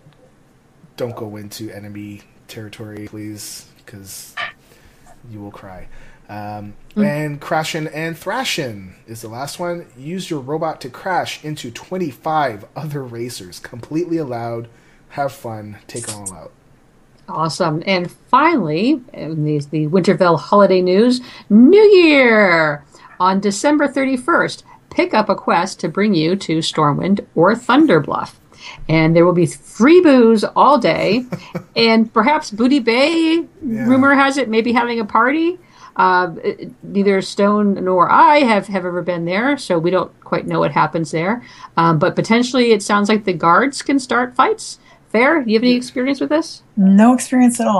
don't go into enemy territory, please, because you will cry. Um, mm. And Crashin' and Thrashin' is the last one. Use your robot to crash into twenty-five other racers. Completely allowed. Have fun. Take all out. Awesome. And finally, in the, the Wintervale holiday news, New Year! On December thirty-first, pick up a quest to bring you to Stormwind or Thunderbluff. And there will be free booze all day. And perhaps Booty Bay, yeah. rumor has it, maybe having a party. Uh, neither Stone nor I have, have ever been there, so we don't quite know what happens there. Um, but potentially it sounds like the guards can start fights. Fair? Do you have any experience with this? No experience at all.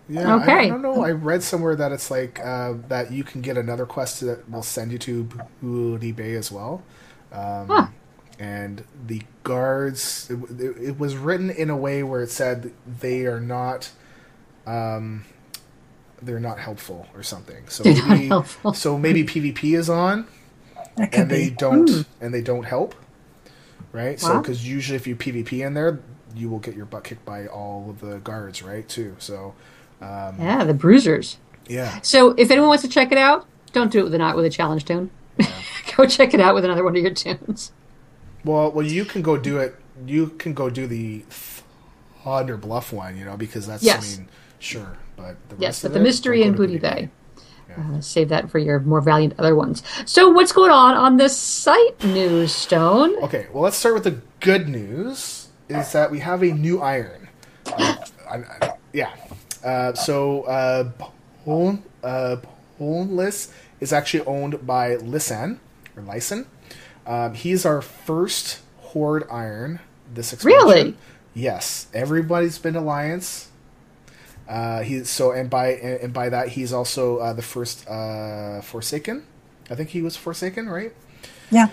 Yeah, Okay. I, I don't know. I read somewhere that it's like uh, that you can get another quest that will send you to Booty Bay as well. Um, Huh. And the guards, it, it, it was written in a way where it said they are not, um, they're not helpful or something. So They're not maybe, helpful. so maybe PvP is on, That could and they be. don't, Hmm. and they don't help, right? So Wow. because usually if you PvP in there, you will get your butt kicked by all of the guards, right? Too. So, um, Yeah, the Bruisers. yeah. So if anyone wants to check it out, don't do it with a not with a challenge tune. Go check it out with another one of your tunes. Well, well, you can go do it. You can go do the Thunder Bluff one, you know, because that's. Yes. I mean, sure, but the Yes, rest but of the it, mystery don't in go to Booty Bay. Yeah. Uh, save that for your more valiant other ones. So what's going on on the site news, Stone? Okay, well, let's start with the good news. Is that we have a new iron? Uh, I, I, yeah. Uh, so, uh, Bone, uh, Boneless is actually owned by Lisan or Lysan. Um, he's our first Horde iron. This expansion. Really? Yes. Everybody's been Alliance. Uh, he so and by and by that he's also uh, the first uh, Forsaken. I think he was Forsaken, right? Yeah.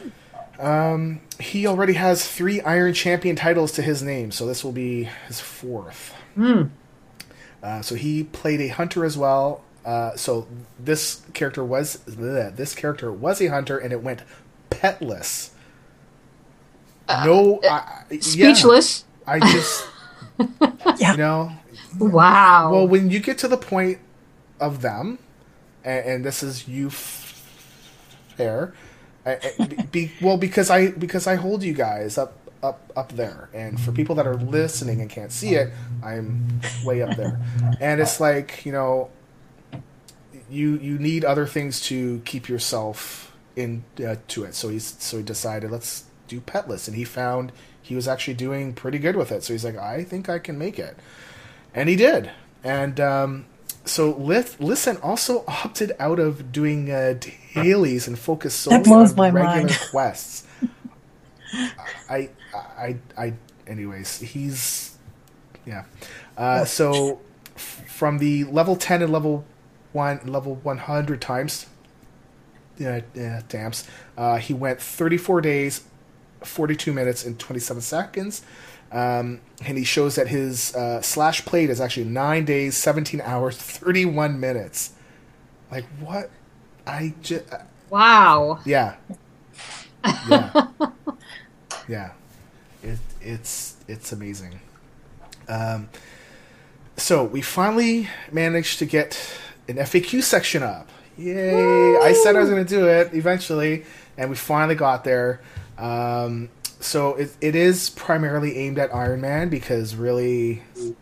He already has three Iron Champion titles to his name, so this will be his fourth. Hmm. Uh, so he played a hunter as well. Uh, so this character was bleh, this character was a hunter, and it went petless. no, I, I- yeah, Speechless. I just Yeah. you know. Wow. Well, when you get to the point of them, and, and this is you fair, I- I- be, well because I because I hold you guys up up up there, and for people that are listening and can't see it, I'm way up there, and it's like you know, you you need other things to keep yourself in uh, to it. So he's so he decided let's do petless, and he found he was actually doing pretty good with it. So he's like, I think I can make it. And he did. And um, so Lith, Listen also opted out of doing uh, dailies and focused solely That blows on my regular mind. quests. I, I, I, anyways, he's, yeah. Uh, so f- from the level ten and level one, level one hundred times, yeah, yeah, damps, uh, he went thirty-four days, forty-two minutes, and twenty-seven seconds. Um, and he shows that his uh, slash played is actually nine days, seventeen hours, thirty-one minutes. Like, what? I just. wow. Yeah. Yeah. Yeah. It, it's, it's amazing. Um, so we finally managed to get an F A Q section up. Yay! Woo! I said I was going to do it eventually, and we finally got there. Um, so it, it is primarily aimed at Iron Man because really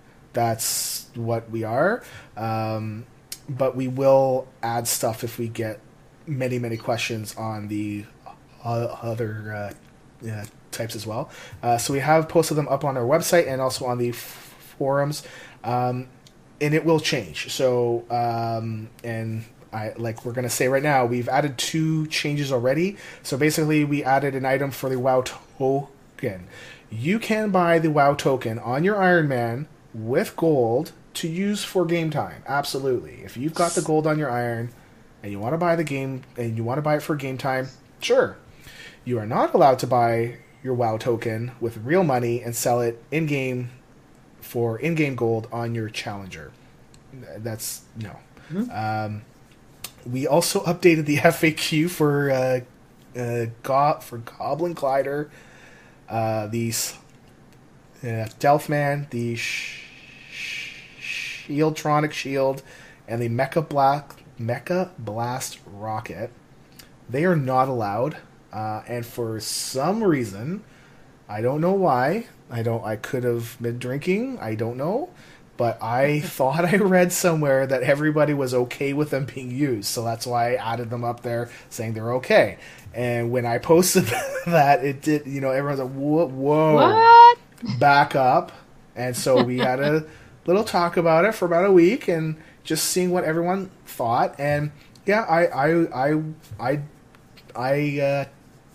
that's what we are. Um, but we will add stuff if we get many, many questions on the uh, other uh, uh, types as well. Uh, so we have posted them up on our website and also on the f- forums. Um, and it will change. So, um, and I like we're gonna say right now, we've added two changes already. So basically, we added an item for the WoW token. You can buy the WoW token on your Iron Man with gold to use for game time. Absolutely, if you've got the gold on your Iron and you want to buy the game and you want to buy it for game time, sure. You are not allowed to buy your WoW token with real money and sell it in game for in-game gold on your challenger. That's no. Mm-hmm. Um, we also updated the F A Q for uh, uh, Go- for Goblin Glider, uh, the uh, Delphman, the sh- Shieldtronic Shield, and the Mecha Black Mecha Blast Rocket. They are not allowed, uh, and for some reason, I don't know why. I don't. I could have been drinking. I don't know. But I thought I read somewhere that everybody was okay with them being used, so that's why I added them up there, saying they're okay. And when I posted that, it did. You know, everyone's like, "Whoa, whoa, What? back up!" And so we had a little talk about it for about a week, and just seeing what everyone thought. And yeah, I, I, I, I, I uh,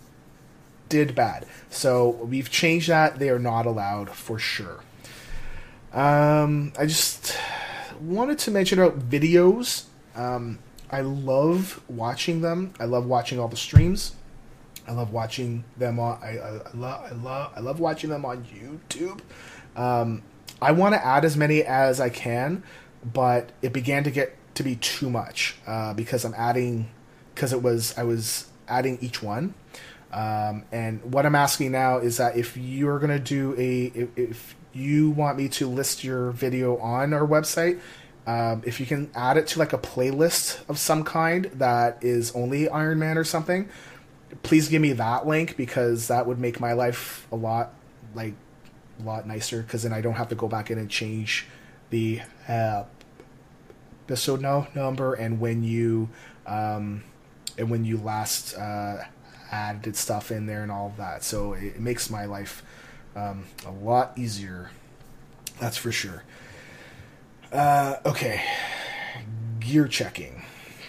did bad. So we've changed that. They are not allowed for sure. Um, I just wanted to mention about videos. Um, I love watching them. I love watching all the streams. I love watching them on. I, I, I love. I love. I love watching them on YouTube. Um, I want to add as many as I can, but it began to get to be too much uh, because I'm adding. Because it was, I was adding each one, um, and what I'm asking now is that if you're gonna do a, if, if you want me to list your video on our website. Um, if you can add it to like a playlist of some kind that is only Iron Man or something, please give me that link because that would make my life a lot like a lot nicer because then I don't have to go back in and change the uh, episode no, number and when you um, and when you last uh, added stuff in there and all of that. So it, it makes my life um, a lot easier. That's for sure. Uh, okay, gear checking.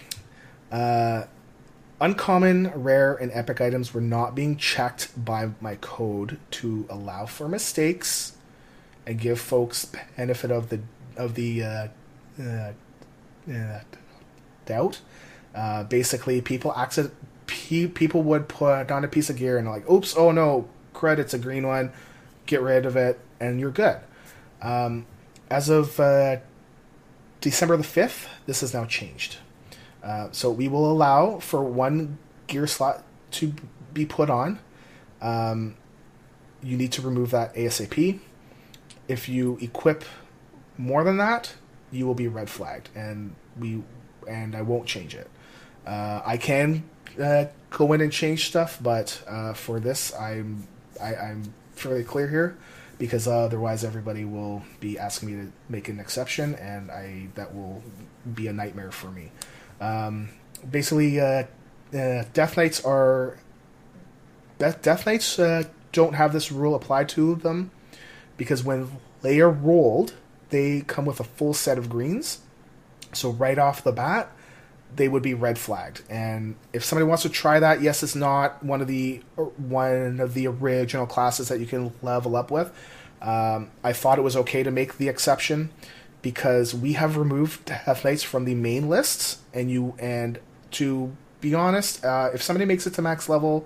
Uh, uncommon, rare, and epic items were not being checked by my code to allow for mistakes and give folks benefit of the of the uh, uh, uh, doubt. Uh, basically, people accident pe- people would put on a piece of gear and like, oops, oh no, crud, it's a green one. Get rid of it, and you're good. Um, as of uh, December the fifth, this has now changed. Uh, so we will allow for one gear slot to be put on. Um, you need to remove that ASAP. If you equip more than that, you will be red flagged, and we and I won't change it. Uh, I can uh, go in and change stuff, but uh, for this, I'm I, I'm fairly clear here. Because uh, otherwise everybody will be asking me to make an exception, and I that will be a nightmare for me. Um, basically, uh, uh, Death Knights are... Death, Death Knights uh, don't have this rule applied to them, because when they are rolled, they come with a full set of greens. So right off the bat, they would be red flagged. And if somebody wants to try that, yes, it's not one of the one of the original classes that you can level up with. Um, I thought it was okay to make the exception because we have removed Death Knights from the main lists, and you and to be honest, uh, if somebody makes it to max level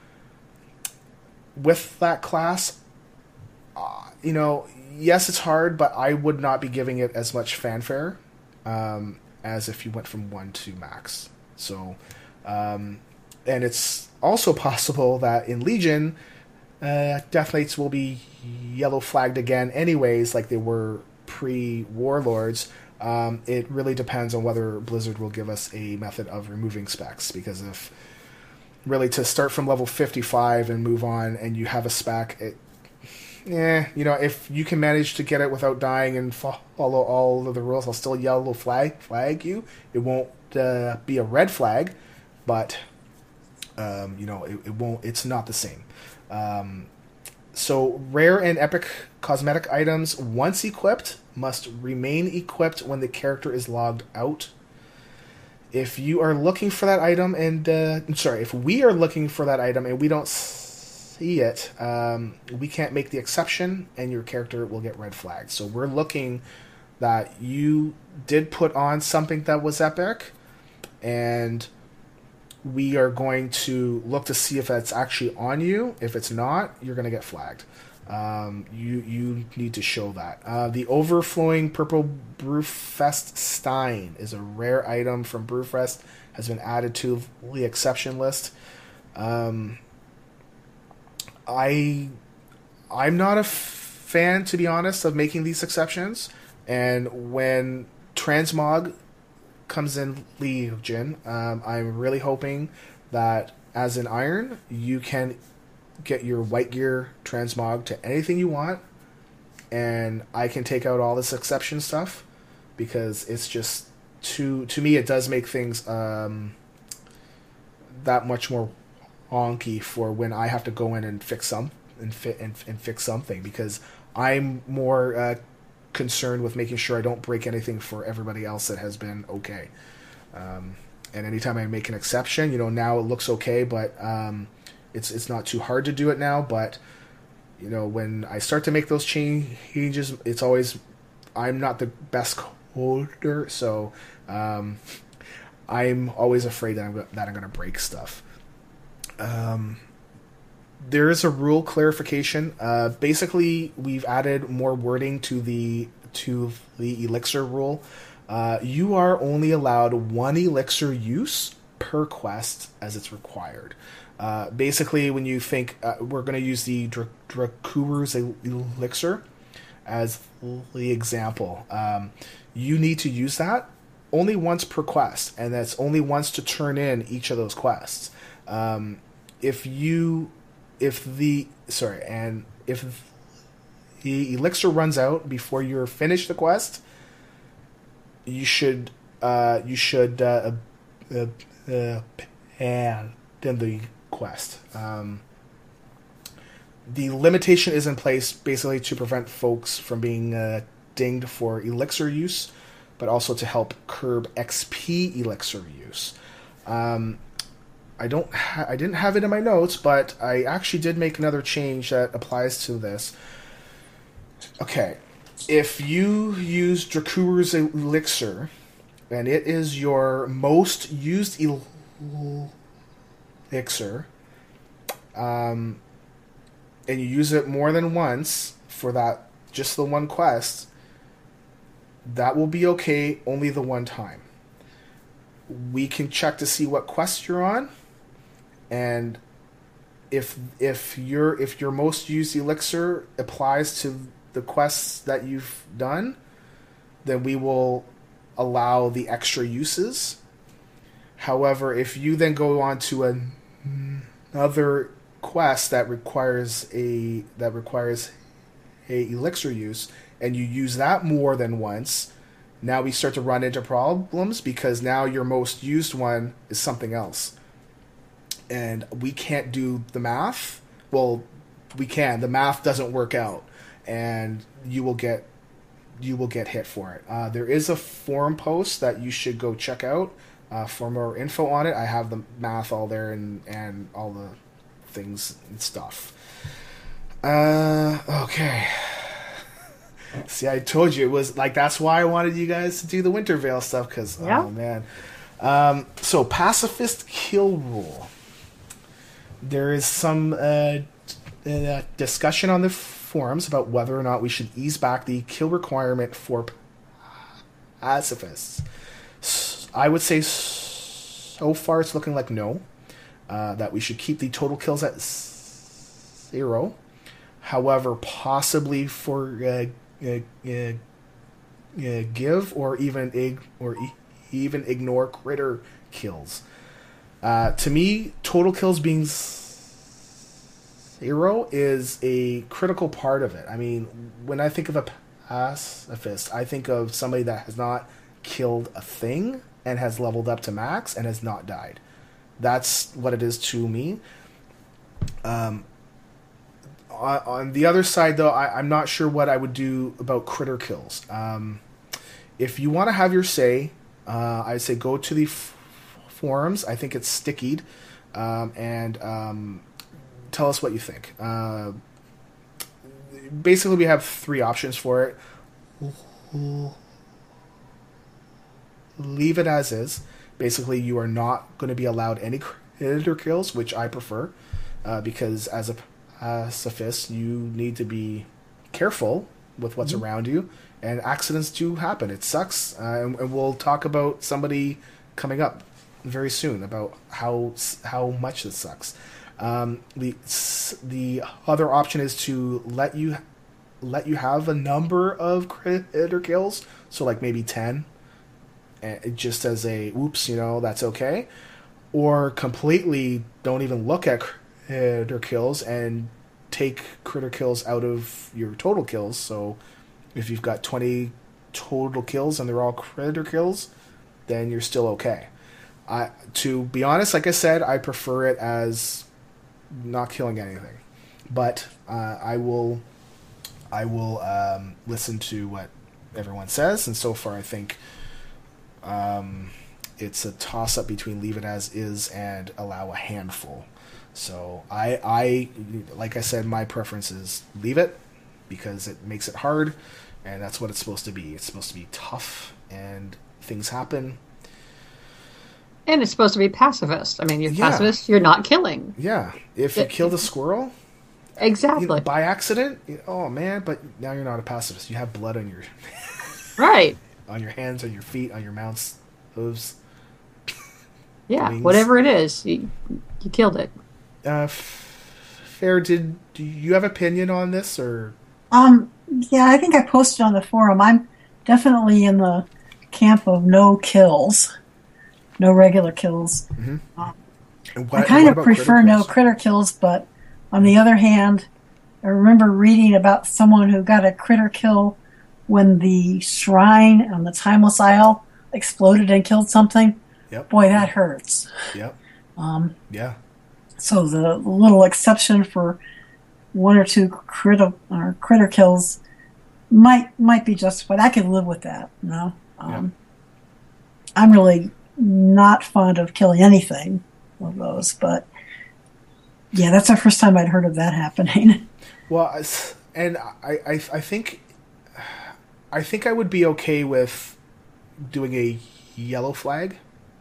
with that class, uh, you know, yes, it's hard, but I would not be giving it as much fanfare. Um, as if you went from one to max. So, um, and it's also possible that in Legion, uh, Death Knights will be yellow flagged again anyways, like they were pre-Warlords. Um, it really depends on whether Blizzard will give us a method of removing specs, because if really to start from level fifty-five and move on and you have a spec, it Yeah, you know, if you can manage to get it without dying and follow all of the rules, I'll still yellow flag flag you. It won't uh, be a red flag, but um, you know, it, it won't. It's not the same. Um, so, rare and epic cosmetic items, once equipped, must remain equipped when the character is logged out. If you are looking for that item, and uh, I'm sorry, if we are looking for that item and we don't see it, um, we can't make the exception, and your character will get red flagged. So we're looking that you did put on something that was epic, and we are going to look to see if that's actually on you. If it's not, you're going to get flagged. Um, you you need to show that. Uh, the overflowing purple Brewfest Stein is a rare item from Brewfest, has been added to the exception list. Um, I I'm not a fan, to be honest, of making these exceptions. And when Transmog comes in Legion, um, I'm really hoping that as an Iron, you can get your white gear transmog to anything you want, and I can take out all this exception stuff, because it's just to to me it does make things um, that much more wonky for when I have to go in and fix some and fit and, and fix something, because I'm more uh, concerned with making sure I don't break anything for everybody else that has been okay. Um, and anytime I make an exception, you know, now it looks okay, but um, It's it's not too hard to do it now, but you know, when I start to make those changes, it's always, I'm not the best holder, so um, I'm always afraid that I'm go- that I'm going to break stuff. Um, there is a rule clarification. Uh, basically, we've added more wording to the to the elixir rule. Uh, you are only allowed one elixir use per quest as it's required. Uh, basically, when you think uh, we're going to use the Dra- Dracuru's elixir as the example, um, you need to use that only once per quest, and that's only once to turn in each of those quests. Um, if you, if the sorry, and if the elixir runs out before you're finished the quest, you should uh, you should uh, uh, uh, abandon the quest. Um, the limitation is in place basically to prevent folks from being uh, dinged for elixir use, but also to help curb X P elixir use. Um, I don't, ha- I didn't have it in my notes, but I actually did make another change that applies to this. Okay, if you use Dracuru's elixir, and it is your most used elixir, um, and you use it more than once for that, just the one quest, that will be okay only the one time. We can check to see what quest you're on, and if if your if your most used elixir applies to the quests that you've done, then we will allow the extra uses. However, if you then go on to an, another quest that requires a that requires a elixir use, and you use that more than once, now we start to run into problems because now your most used one is something else. And we can't do the math. Well, we can. The math doesn't work out, and you will get you will get hit for it. Uh, there is a forum post that you should go check out uh, for more info on it. I have the math all there and, and all the things and stuff. Uh, okay. See, I told you it was like that's why I wanted you guys to do the Winter Veil stuff because yeah. oh man. Um, so pacifist kill rule. There is some uh, uh, discussion on the forums about whether or not we should ease back the kill requirement for pacifists. I would say so far it's looking like no. Uh, that we should keep the total kills at zero. However, possibly for uh, uh, uh, uh, give or even ig- or e- even ignore critter kills. Uh, to me, total kills being zero is a critical part of it. I mean, when I think of a pacifist, I think of somebody that has not killed a thing and has leveled up to max and has not died. That's what it is to me. Um, on, on the other side, though, I, I'm not sure what I would do about critter kills. Um, if you want to have your say, uh, I'd say go to the f- forums. I think it's stickied, um, and um, tell us what you think. Uh, basically, we have three options for it. Leave it as is. Basically, you are not going to be allowed any critter kills, which I prefer, uh, because as a pacifist, you need to be careful with what's mm-hmm. around you, and accidents do happen. It sucks, uh, and, and we'll talk about somebody coming up very soon about how how much it sucks. Um, the the other option is to let you let you have a number of critter kills, so like maybe ten. Just as a whoops, you know, that's okay. Or completely don't even look at critter kills and take critter kills out of your total kills. So if you've got twenty total kills and they're all critter kills, then you're still okay. I, to be honest, like I said, I prefer it as not killing anything. But uh, I will, I will um, listen to what everyone says, and so far I think Um, it's a toss-up between leave it as is and allow a handful. So I, I, like I said, my preference is leave it because it makes it hard, and that's what it's supposed to be. It's supposed to be tough and things happen. And it's supposed to be pacifist. I mean, you're Yeah. pacifist, you're not killing. Yeah, if you It- killed a squirrel Exactly. you know, by accident, you- oh man, but now you're not a pacifist. You have blood on your Right. on your hands, on your feet, on your mouth's hooves. Yeah. Wings. Whatever it is, you, you killed it. Uh, f- Fair, did do you have opinion on this or? Um, yeah, I think I posted on the forum. I'm definitely in the camp of no kills, no regular kills. And I what- kind what of about prefer critter no kills? critter kills, but on the other hand, I remember reading about someone who got a critter kill when the shrine on the Timeless Isle exploded and killed something. Yep. Boy, that hurts. Yep. Um, Yeah. so the little exception for one or two critter or critter kills might might be justified. I could live with that. You know, um, I'm really not fond of killing anything of those, but yeah, that's the first time I'd heard of that happening. Well, I s- and I, I, I think, I think I would be okay with doing a yellow flag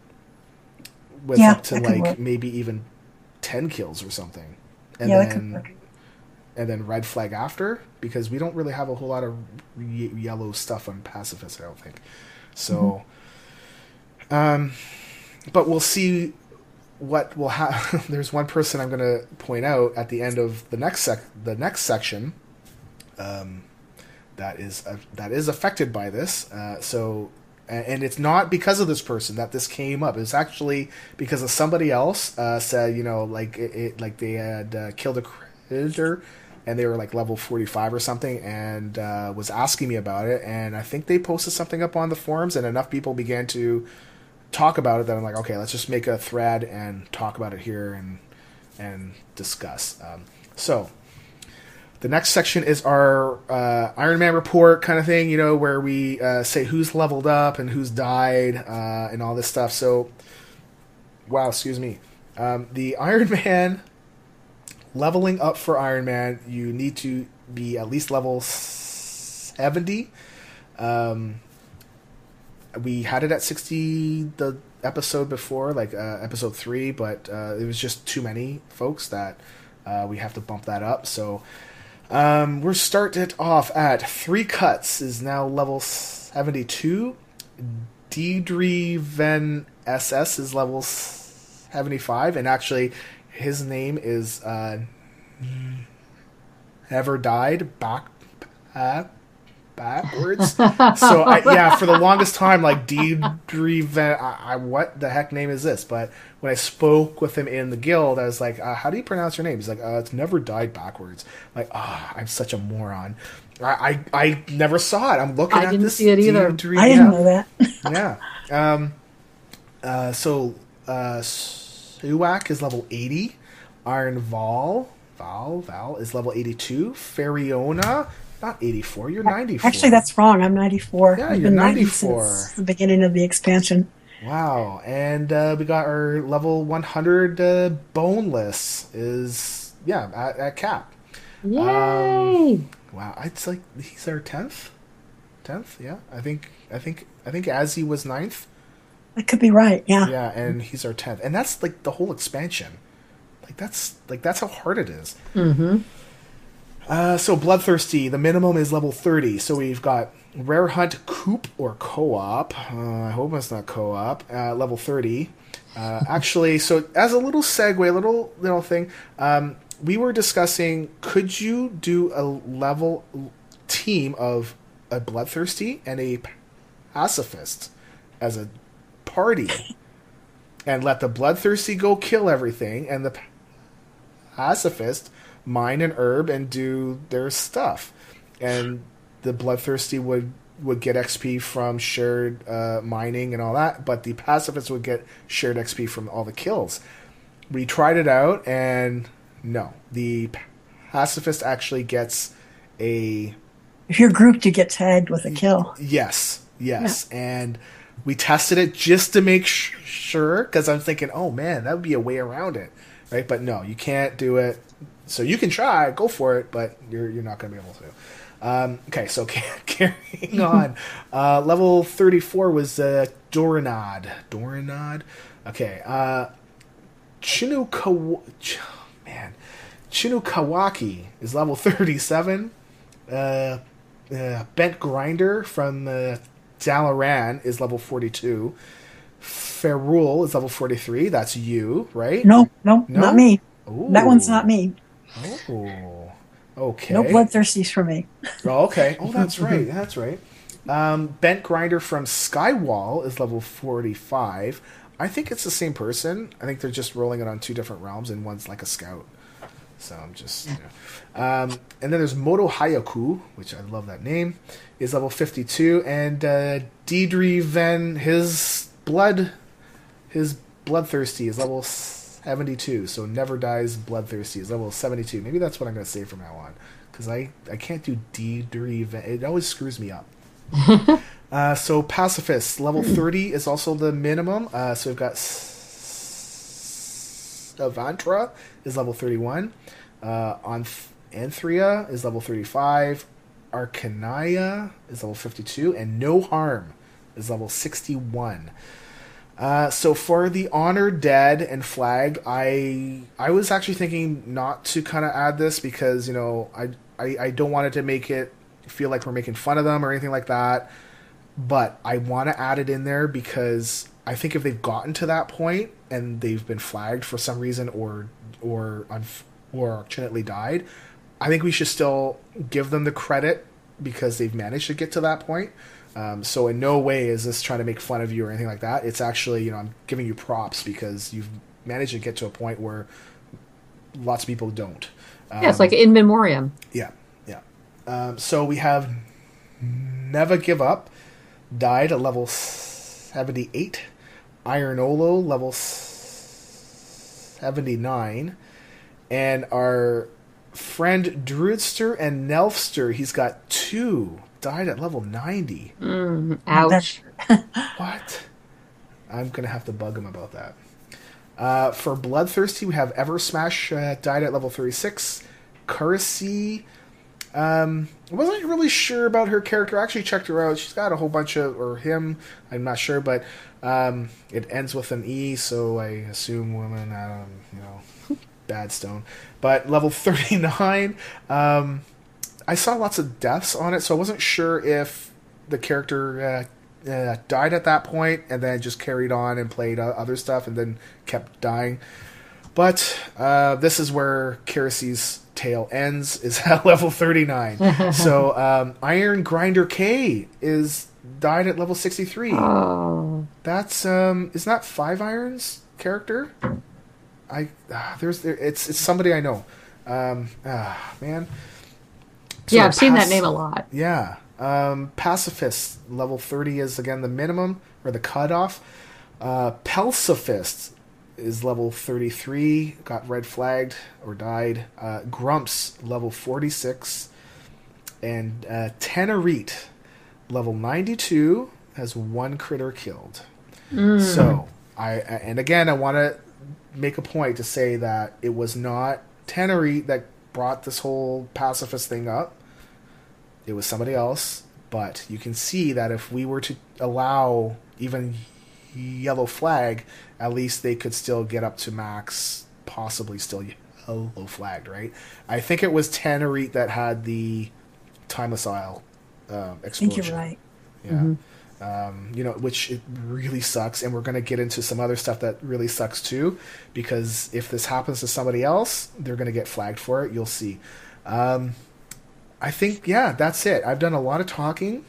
with Yeah, up to that could like work. maybe even ten kills or something, and Yeah, that could then work. and then red flag after, because we don't really have a whole lot of ye- yellow stuff on pacifists, I don't think. So, Mm-hmm. um, but we'll see what will happen. There's one person I'm going to point out at the end of the next sec the next section, um, that is uh, that is affected by this. Uh, so, and, and it's not because of this person that this came up. It's actually because of somebody else uh, said, you know, like it, it like they had uh, killed a critter and they were like level forty-five or something, and uh, was asking me about it. And I think they posted something up on the forums, and enough people began to talk about it that I'm like, okay, let's just make a thread and talk about it here and and discuss. Um, so the next section is our uh, Iron Man report kind of thing, you know, where we uh, say who's leveled up and who's died uh, and all this stuff. So, wow, excuse me. Um, the Iron Man leveling up for Iron Man, you need to be at least level seventy. Um, we had it at sixty the episode before, like uh, episode three, but uh, it was just too many folks that uh, we have to bump that up. So um, we're started off at Three Cuts is now level seventy-two. Deidre Ven S S is level seventy-five, and actually his name is uh, Never Died back uh, backwards. So I, yeah, for the longest time, like Deidre Ven, I, I, what the heck name is this? But when I spoke with him in the guild, I was like, uh, "How do you pronounce your name?" He's like, uh, "It's Never Died backwards." I'm like, ah, oh, I'm such a moron. I, I I never saw it. I'm looking I at didn't this. see it either. Deidre, I didn't yeah. know that. Yeah. Um, uh, so, uh, Suak is level eighty. Iron Val, Val, Val is level eighty-two. Fariona, not eighty-four, you're ninety-four. Actually, that's wrong. I'm ninety-four. Yeah, I've you're been ninety ninety-four. since the beginning of the expansion. Wow. And uh, we got our level one hundred uh, Boneless is, yeah, at, at cap. Yay! Wow, it's like he's our tenth, tenth. Yeah, I think I think I think Azzy was ninth. That could be right. Yeah. Yeah, and he's our tenth, and that's like the whole expansion. Like that's like that's how hard it is. Mm-hmm. Uh, so Bloodthirsty, the minimum is level thirty. So we've got Rare Hunt Coop or Co-op. Uh, I hope it's not Co-op. Uh, level thirty. Uh, actually, so as a little segue, a little little thing. Um, we were discussing, could you do a level team of a Bloodthirsty and a Pacifist as a party, and let the Bloodthirsty go kill everything, and the Pacifist mine and herb and do their stuff, and the Bloodthirsty would would get X P from shared uh, mining and all that, but the Pacifist would get shared X P from all the kills. We tried it out, and no, the Pacifist actually gets a If you're grouped, you get tagged with a kill. yes, yes, and we tested it just to make sh- sure, because I'm thinking, oh man, that would be a way around it, right? But no, you can't do it. So you can try, go for it, but you're you're not going to be able to. Um, okay, so carrying on. Uh, level thirty-four was uh, Doranad. Doranad? Okay. Uh, Chinukawa... Man. Chinukawaki is level thirty-seven. Uh, uh, Bent Grinder from uh, Dalaran is level forty-two. Ferrul is level forty-three. That's you, right? No, no, No? not me. Ooh. That one's not me. Oh, okay. No bloodthirsties for me. Oh, okay. Oh, that's right. That's right. Um, Bent Grinder from Skywall is level forty-five. I think it's the same person. I think they're just rolling it on two different realms, and one's like a scout. So I'm just... You know. um, and then there's Moto Hayaku, which I love that name, is level fifty-two. And uh, Deidre Ven, his blood... His Bloodthirsty is level seventy-two, so Never Dies Bloodthirsty is level seventy-two. Maybe that's what I'm going to say from now on, because I, I can't do Deidre Ven. It always screws me up. uh, so Pacifist, level thirty is also the minimum. Uh, so we've got Savantra is level thirty-one. Uh, on Anthria is level thirty-five. Arcanaya is level fifty-two. And No Harm is level sixty-one. Uh, so for the Honored Dead and Flag, I I was actually thinking not to kind of add this because, you know, I, I, I don't want it to make it feel like we're making fun of them or anything like that. But I want to add it in there because I think if they've gotten to that point and they've been flagged for some reason or or unf- or unfortunately died, I think we should still give them the credit because they've managed to get to that point. Um, so in no way is this trying to make fun of you or anything like that. It's actually, you know, I'm giving you props because you've managed to get to a point where lots of people don't. Um, Yeah, it's like in memoriam. Yeah, yeah. Um, so we have Never Give Up, died at level seventy-eight. Iron Olo, level seventy-nine. And our friend Druidster and Nelfster, he's got two, died at level ninety. Mm, ouch. What? I'm going to have to bug him about that. Uh, for Bloodthirsty, we have Eversmash, uh, died at level thirty-six. Currency, um, I wasn't really sure about her character. I actually checked her out. She's got a whole bunch of, or him, I'm not sure, but um, it ends with an E, so I assume woman, um, you know, bad stone. But level thirty-nine, um, I saw lots of deaths on it, so I wasn't sure if the character uh, uh, died at that point and then just carried on and played uh, other stuff and then kept dying. But uh, this is where Kiracy's tale ends, is at level thirty-nine. So um, Iron Grinder K is died at level sixty-three. Oh. That's um, is that Five Irons character? I uh, there's there, it's it's somebody I know. Um, ah, man. So Yeah, I've seen pac- that name a lot. Yeah. Um, Pacifist, level thirty is again the minimum, or the cutoff. Uh, Pelsifist is level thirty-three, got red flagged or died. Uh, Grumps, level forty-six. And uh, Tenorite, level ninety-two, has one critter killed. Mm. So, I and again, I want to make a point to say that it was not Tenorite that brought this whole pacifist thing up. It was somebody else, but you can see that if we were to allow even yellow flag, at least they could still get up to max, possibly still yellow flagged, right? I think it was Tenorite that had the Timeless Isle uh, explosion. I think you're right. Yeah. Mm-hmm. Um, you know, which it really sucks, and we're going to get into some other stuff that really sucks too, because if this happens to somebody else, they're going to get flagged for it. You'll see. Um, I think, yeah, that's it. I've done a lot of talking,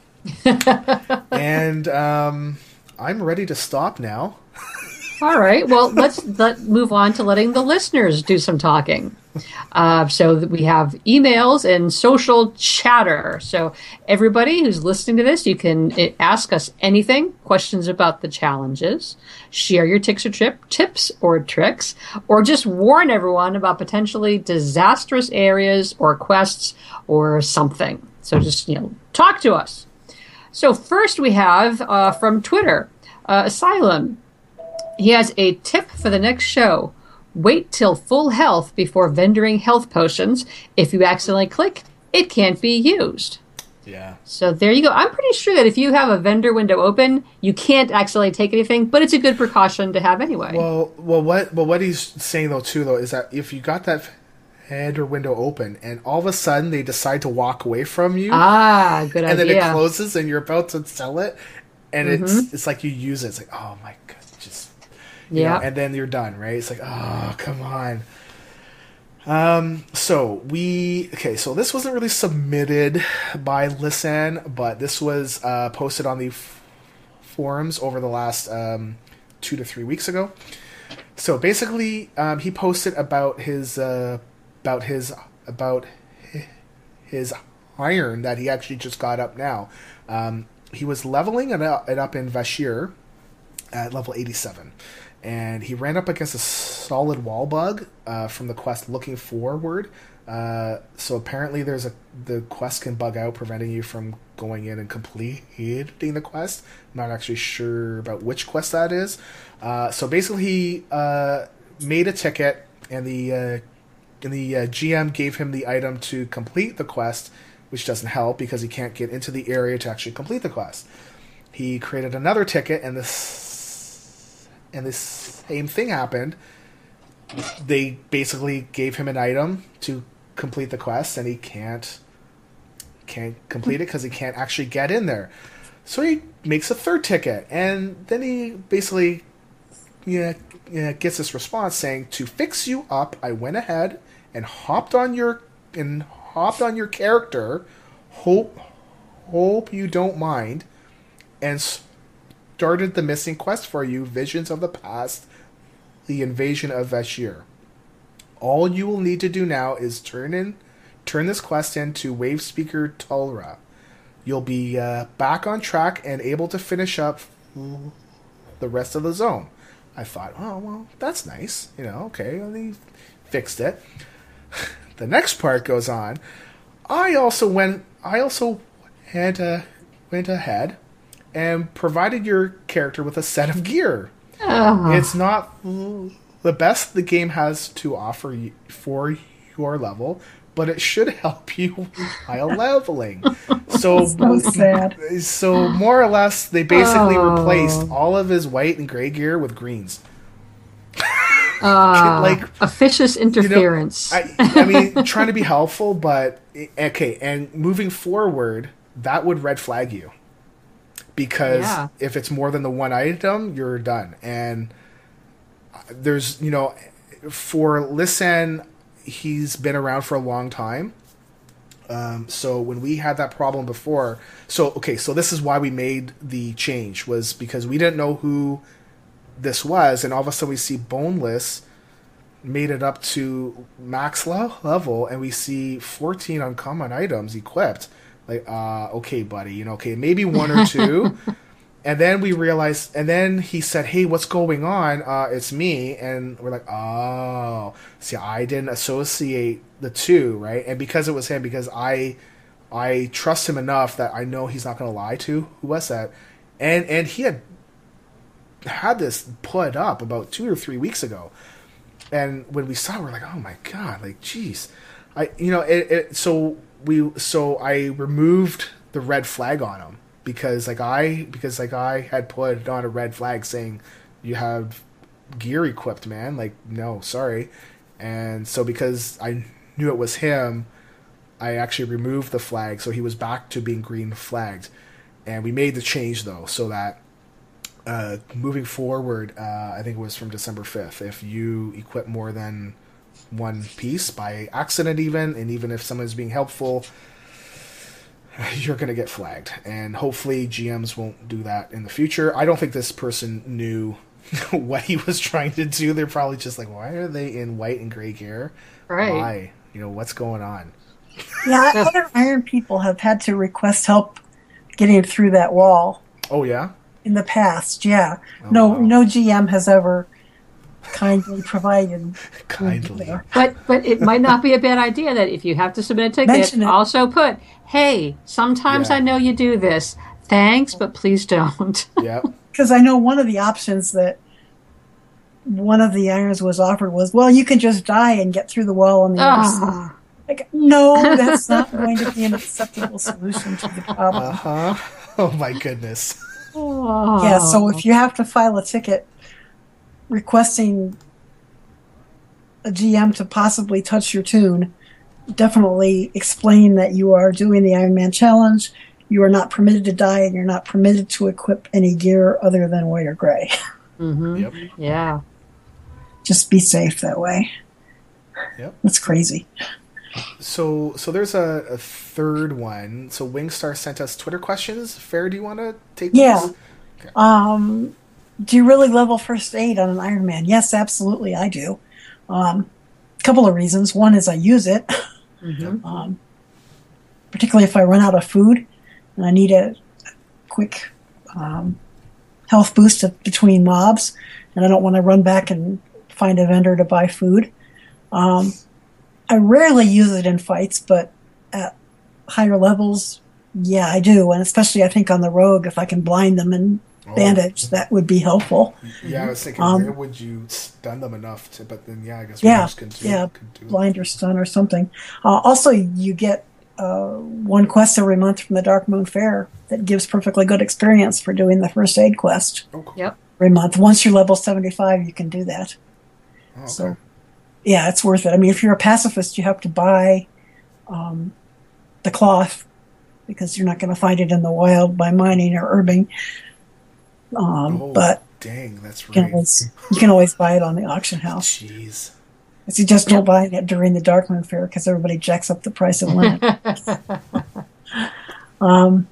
and um, I'm ready to stop now. All right. Well, let's let move on to letting the listeners do some talking. Uh, so that we have emails and social chatter. So everybody who's listening to this, you can uh, ask us anything, questions about the challenges, share your tips or trip, tips or tricks, or just warn everyone about potentially disastrous areas or quests or something. So just, you know, talk to us. So first we have uh, from Twitter, uh, Asylum. He has a tip for the next show. Wait till full health before vendoring health potions. If you accidentally click, it can't be used. Yeah. So there you go. I'm pretty sure that if you have a vendor window open, you can't accidentally take anything, but it's a good precaution to have anyway. Well, well, what, well, what he's saying though too though is that if you got that vendor window open and all of a sudden they decide to walk away from you, ah, good and idea. then it closes and you're about to sell it, and Mm-hmm. it's it's like you use it. It's like, oh my god, just you yeah, know, and then you're done, right? It's like, oh come on. Um, so we, okay, so this wasn't really submitted by Lisan, but this was uh, posted on the f- forums over the last um, two to three weeks ago. So basically, um, he posted about his, uh, about his, about his iron that he actually just got up now. Um, he was leveling it up, it up in Vashir at level eighty-seven. And he ran up against a solid wall bug uh, from the quest Looking Forward. Uh, so apparently there's a the quest can bug out, preventing you from going in and completing the quest. I'm not actually sure about which quest that is. Uh, so basically he uh, made a ticket, and the, uh, and the uh, G M gave him the item to complete the quest, which doesn't help because he can't get into the area to actually complete the quest. He created another ticket, and this... And this same thing happened. They basically gave him an item to complete the quest, and he can't can't complete it because he can't actually get in there. So he makes a third ticket, and then he basically you know, you know, gets this response saying, "To fix you up, I went ahead and hopped on your and hopped on your character. Hope hope you don't mind, and." Started the missing quest for you, Visions of the Past, the Invasion of Vashir. All you will need to do now is turn in, turn this quest in to Wave Speaker Tulra. You'll be uh, back on track and able to finish up the rest of the zone. I thought, oh, well, that's nice. You know, okay, well, he fixed it. The next part goes on. I also went, I also had, uh, went ahead and provided your character with a set of gear. Oh. It's not the best the game has to offer you for your level, but it should help you while leveling. So, so sad. So more or less, they basically Oh. replaced all of his white and gray gear with greens. Uh, like officious interference. You know, I, I mean, trying to be helpful, but okay. And moving forward, that would red flag you. Because Yeah. if it's more than the one item, you're done. And there's, you know, for Lisan, he's been around for a long time. Um, so when we had that problem before, so, okay, so this is why we made the change, was because we didn't know who this was, and all of a sudden we see Boneless made it up to max le- level, and we see fourteen uncommon items equipped. Like, uh, okay, buddy, you know, okay, maybe one or two. And then we realized, and then he said, hey, what's going on? Uh, it's me. And we're like, oh, see, I didn't associate the two, right? And because it was him, because I I trust him enough that I know he's not going to lie to who was that. And, and he had had this put up about two or three weeks ago. And when we saw it, we're like, oh my God, like, geez. I, you know, it, it so... We so I removed the red flag on him because like I because like I had put on a red flag saying you have gear equipped, man. Like, no, sorry. And so because I knew it was him, I actually removed the flag, so he was back to being green flagged. And we made the change though, so that uh, moving forward, uh, I think it was from December fifth. If you equip more than one piece by accident, even and even if someone's being helpful, you're going to get flagged, and hopefully G Ms won't do that in the future. I don't think this person knew what he was trying to do. They're probably just like, why are they in white and gray gear? Right. Why? You know, what's going on? Yeah, other Iron people have had to request help getting through that wall Oh yeah. in the past. Yeah, Oh, no, wow. no G M has ever kindly provided. Kindly. But but it might not be a bad idea that if you have to submit a ticket, Mention it. also put, hey, sometimes Yeah. I know you do this. Thanks, but please don't. Yep. Because I know one of the options that one of the irons was offered was, well, you can just die and get through the wall on the other side. Ah. Like, no, that's not going to be an acceptable solution to the problem. Uh-huh. Oh, my goodness. Oh. Yeah, so if you have to file a ticket requesting a G M to possibly touch your tune, definitely explain that you are doing the Iron Man challenge, you are not permitted to die, and you're not permitted to equip any gear other than white or gray. Mm-hmm. Yep. Yeah. Just be safe that way. Yep. That's crazy. So, so there's a, a third one. So Wingstar sent us Twitter questions. Fair, do you want to take Yeah. those? Okay. Um, do you really level first aid on an Iron Man? Yes, absolutely, I do. Um, a couple of reasons. One is I use it, Mm-hmm. um, particularly if I run out of food and I need a quick um, health boost of, between mobs, and I don't want to run back and find a vendor to buy food. Um, I rarely use it in fights, but at higher levels, yeah, I do. And especially, I think, on the rogue, if I can blind them and Oh. bandage, that would be helpful. Yeah, I was thinking, Um, where would you stun them enough to? But then, yeah, I guess Yeah, Rangers can do, yeah, can do. blind or stun or something. Uh, also, you get uh, one quest every month from the Dark Moon Fair that gives perfectly good experience for doing the first aid quest Oh, cool. Yep. every month. Once you're level seventy-five, you can do that. Oh, okay. So, yeah, it's worth it. I mean, if you're a pacifist, you have to buy um, the cloth because you're not going to find it in the wild by mining or herbing. Um, oh, but dang, that's you can, right. always, you can always buy it on the auction house. Jeez. If you just don't buy it during the Dark Moon Fair because everybody jacks up the price of linen. um,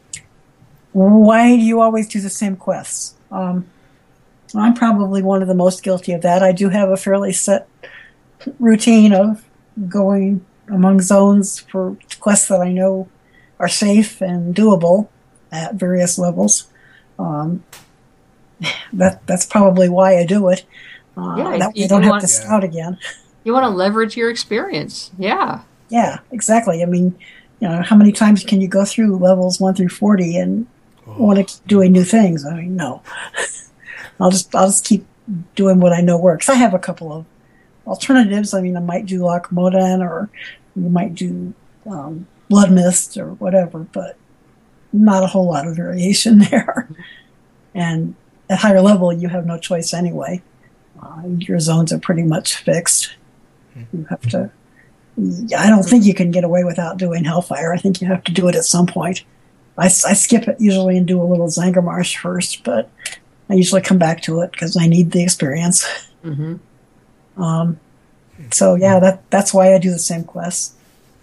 why do you always do the same quests? Um, I'm probably one of the most guilty of that. I do have a fairly set routine of going among zones for quests that I know are safe and doable at various levels. Um, that that's probably why I do it. Uh, Yeah, that way you I don't do have want- to scout again. You want to leverage your experience. Yeah. Yeah, exactly. I mean, you know, how many times can you go through levels one through forty and Oh. want to keep doing new things? I mean, no. I'll just I'll just keep doing what I know works. I have a couple of alternatives. I mean, I might do Loch Modan, or you might do um, Blood Mist or whatever, but not a whole lot of variation there. And at higher level, you have no choice anyway. Uh, your zones are pretty much fixed. You have to. I don't think you can get away without doing Hellfire. I think you have to do it at some point. I, I skip it usually and do a little Zangarmarsh first, but I usually come back to it because I need the experience. Mm-hmm. Um, so yeah, that that's why I do the same quests.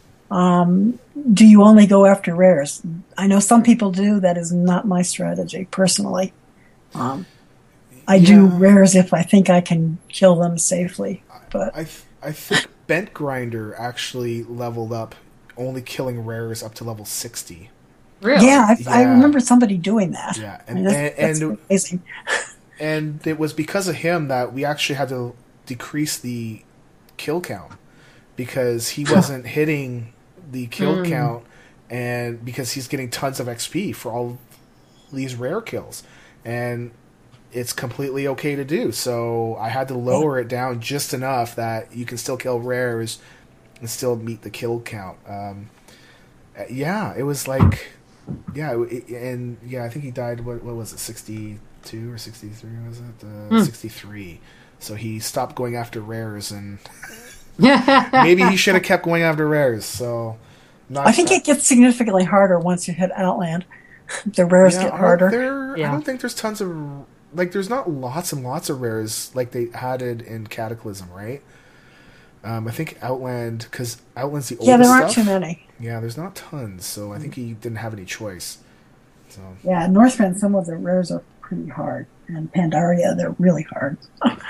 Um, do you only go after rares? I know some people do. That is not my strategy personally. Um, I do Yeah. rares if I think I can kill them safely, but I th- I think Bent Grinder actually leveled up, only killing rares up to level sixty. Really? yeah, I, I Yeah. remember somebody doing that. Yeah, I mean, and that's, and, that's and amazing. and it was because of him that we actually had to decrease the kill count because he wasn't hitting the kill Mm. count, and because he's getting tons of X P for all these rare kills, and it's completely okay to do. So I had to lower it down just enough that you can still kill rares and still meet the kill count. Um, uh, yeah, it was like, yeah, it, and yeah, I think he died. What, what was it, sixty-two or sixty-three? Was it uh, Hmm. sixty-three? So he stopped going after rares, and Yeah. maybe he should have kept going after rares. So, not I think it gets significantly harder once you hit Outland. The rares Yeah, get aren't harder. there- Yeah. I don't think there's tons of like. There's not lots and lots of rares like they added in Cataclysm, right? Um, I think Outland, because Outland's the oldest Yeah, there aren't stuff. too many. Yeah, there's not tons, so I think he didn't have any choice. So Yeah, in Northrend, some of the rares are pretty hard. And Pandaria, they're really hard.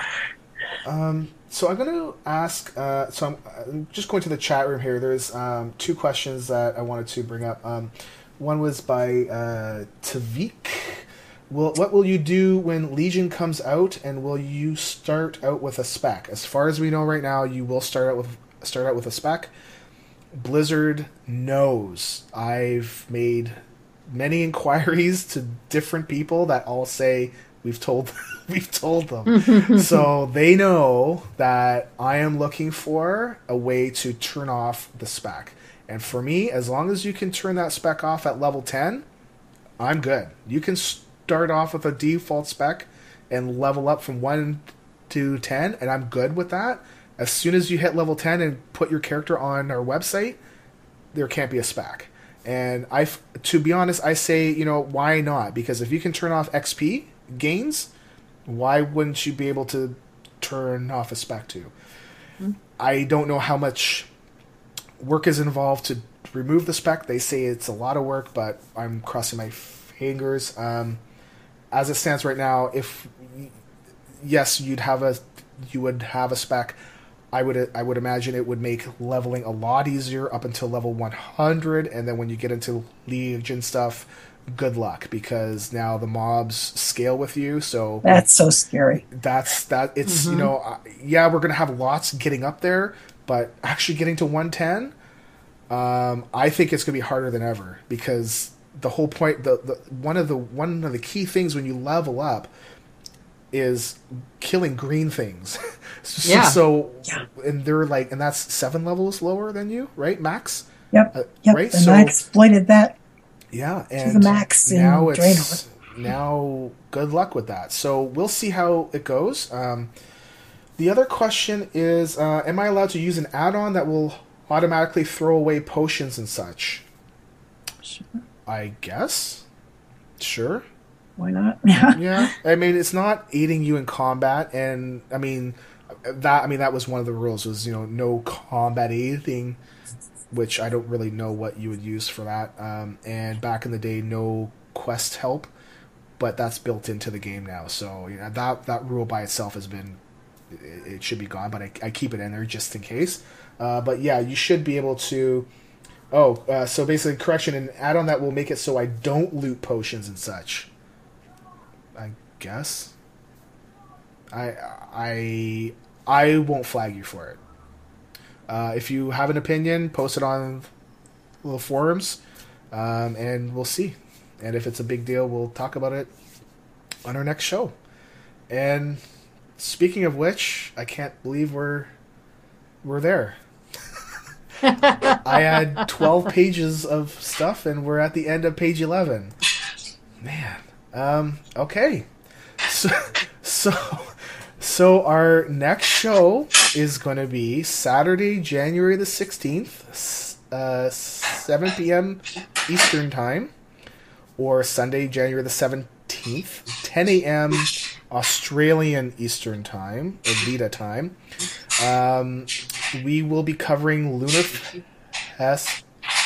Um, so I'm going to ask. Uh, so I'm, I'm just going to the chat room here. There's um, two questions that I wanted to bring up. Um, one was by uh, Tavik. Will what will you do when Legion comes out, and will you start out with a spec? As far as we know right now, you will start out with start out with a spec. Blizzard knows. I've made many inquiries to different people that all say We've told we've told them. So they know that I am looking for a way to turn off the spec. And for me, as long as you can turn that spec off at level ten, I'm good. You can start off with a default spec and level up from one to ten, and I'm good with that. As soon as you hit level ten and put your character on our website, there can't be a spec. And I, to be honest, I say, you know, why not? Because if you can turn off X P gains, why wouldn't you be able to turn off a spec too? Mm-hmm. I don't know how much work is involved to remove the spec. They say it's a lot of work, but I'm crossing my fingers. Um, as it stands right now, if yes, you'd have a you would have a spec. I would I would imagine it would make leveling a lot easier up until level one hundred, and then when you get into Legion stuff, good luck, because now the mobs scale with you. So that's so scary. That's that. It's Mm-hmm. you know uh, yeah, we're gonna have lots getting up there, but actually getting to one ten, um, I think it's gonna be harder than ever, because the whole point, the, the one of the one of the key things when you level up is killing green things. so, Yeah. so Yeah. and they're like, and that's seven levels lower than you, right? Max. Yep. Uh, yep. Right. And So I exploited that. yeah, the and max in now it's Draenor. now good luck with that. So we'll see how it goes. Um, the other question is, uh, am I allowed to use an add-on that will automatically throw away potions and such? Sure. I guess. Sure. Why not? Yeah. Yeah. I mean, it's not aiding you in combat, and I mean that. I mean that was one of the rules, was, you know, no combat aiding, which I don't really know what you would use for that. Um, and back in the day, no quest help, but that's built into the game now. So, you know, that that rule by itself has been, it, it should be gone, but I, I keep it in there just in case. Uh, but yeah, you should be able to. Oh, uh, so basically, correction, an add-on that will make it so I don't loot potions and such. I guess. I I I won't flag you for it. Uh, if you have an opinion, post it on the forums, um, and we'll see. And if it's a big deal, we'll talk about it on our next show. And speaking of which, I can't believe we're we're there. I had twelve pages of stuff, and we're at the end of page eleven. Man. Um, okay. So, so, so our next show is going to be Saturday, January the sixteenth, uh, seven p.m. Eastern Time, or Sunday, January the seventeenth, ten a.m. Australian Eastern Time, or Vita Time. Um, we will be covering Lunar Fest.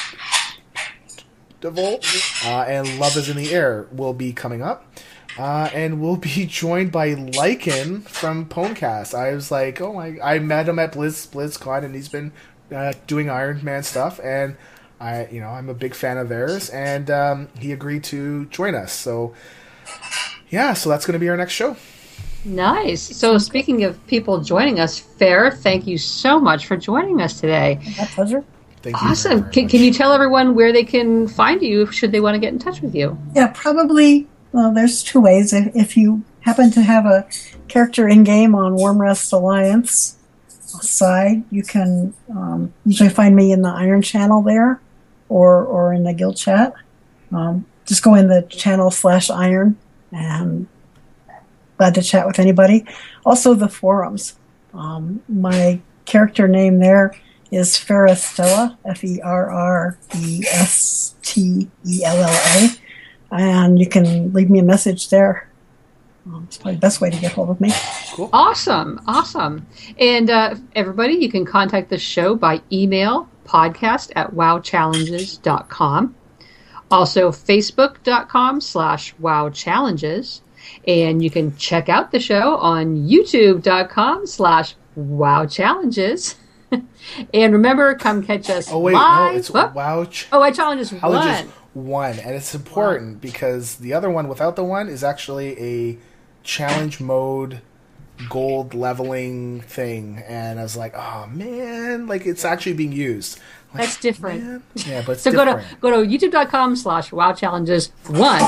Uh, and Love is in the Air will be coming up. Uh, and we'll be joined by Lycan from Pwnecast. I was like, oh my, I met him at Blizz, BlizzCon, and he's been uh, doing Iron Man stuff, and I, you know, I'm a big fan of theirs, and um, he agreed to join us. So, yeah, so that's going to be our next show. Nice. So speaking of people joining us, Fair, thank you so much for joining us today. My pleasure. Thank you Awesome. very, very Can, much. can you tell everyone where they can find you should they want to get in touch with you? Yeah, probably. Well, there's two ways. If, if you happen to have a character in game on Wormrest Alliance side, you can um, usually find me in the Iron Channel there, or or in the guild chat. Um, just go in the channel slash Iron, and glad to chat with anybody. Also, the forums. Um, my character name there is Ferrestella, F E R R E S T E L L A, and you can leave me a message there. Um, it's probably the best way to get hold of me. Cool. Awesome. Awesome. And uh, everybody, you can contact the show by email, podcast at wow challenges dot com. Also, facebook.com slash wowchallenges. And you can check out the show on youtube.com slash wowchallenges. And remember, come catch us Oh, wait, live. no, it's What? Wow Ch- Oh, I challenges Challenges one. one, and it's important because the other one without the one is actually a challenge mode gold leveling thing, and I was like, oh man, like it's actually being used. Like, That's different. man. Yeah, but it's So go different. to go to youtube.com slash wowchallenges one.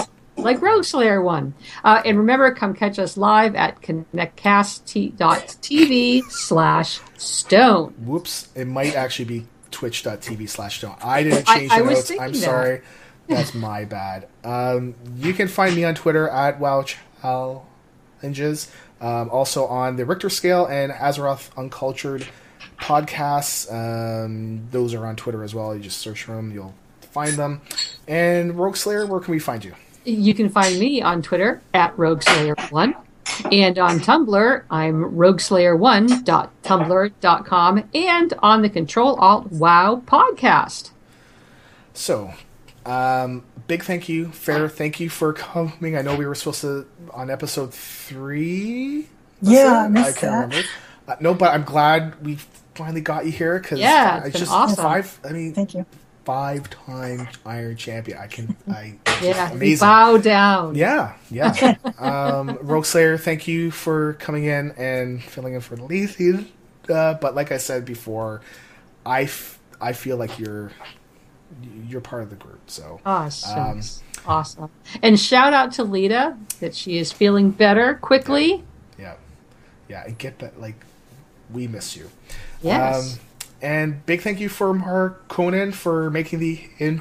like Rogue Slayer one. Uh, and remember, come catch us live at connectcast dot t v slash stone. Whoops, it might actually be twitch dot t v slash stone. I didn't I- change I the was notes. thinking I'm that. sorry. That's my bad. Um, you can find me on Twitter at wow challenges. Um, also on the Richter Scale and Azeroth Uncultured podcasts. Um, those are on Twitter as well. You just search for them, you'll find them. And Rogue Slayer, where can we find you? You can find me on Twitter at Rogue Slayer one. And on Tumblr, I'm rogue slayer one dot tumblr dot com. And on the Control Alt WoW podcast. So, um, big thank you, Fair. Thank you for coming. I know we were supposed to on episode three. was Yeah, I it? missed can't that. remember. Uh, no, but I'm glad we finally got you here because Yeah, it's it's been just awesome. five. I mean, Thank you. five-time Iron Champion. I can. I Yeah, we amazing. bow down. Yeah, yeah. um, Rogue Slayer, thank you for coming in and filling in for Lethe. Uh, but like I said before, I, f- I feel like you're you're part of the group. So Awesome. Um, awesome. And shout out to Lita that she is feeling better quickly. yeah, yeah. And get that. Like, we miss you. Yes. Um, and big thank you for Mark Conan for making the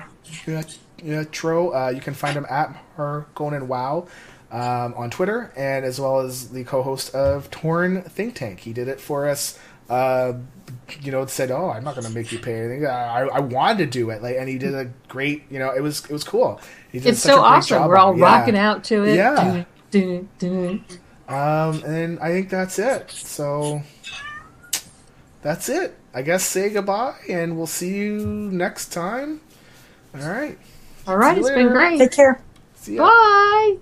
intro. Uh, you can find him at Mark Conan Wow um, on Twitter, and as well as the co-host of Torn Think Tank. He did it for us. Uh, you know, said, "Oh, I'm not going to make you pay anything." I, I wanted to do it, like, and he did a great. You know, it was it was cool. He did It's such so a great awesome. job We're all on it. Yeah. rocking out to it. Yeah. Dun, dun, dun. Um, and I think that's it. So that's it. I guess say goodbye, and we'll see you next time. All right. All right, See you it's been later. great. Take care. See ya. Bye.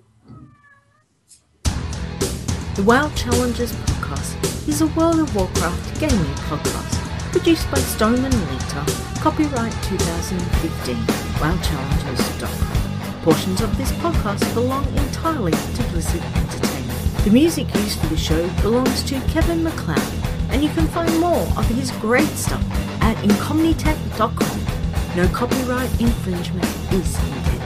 The WoW Challengers podcast is a World of Warcraft gaming podcast produced by Stone and Lita. Copyright twenty fifteen. wow challengers dot com. Portions of this podcast belong entirely to Blizzard Entertainment. The music used for the show belongs to Kevin MacLeod, and you can find more of his great stuff at incomnitech dot com. No copyright infringement is intended.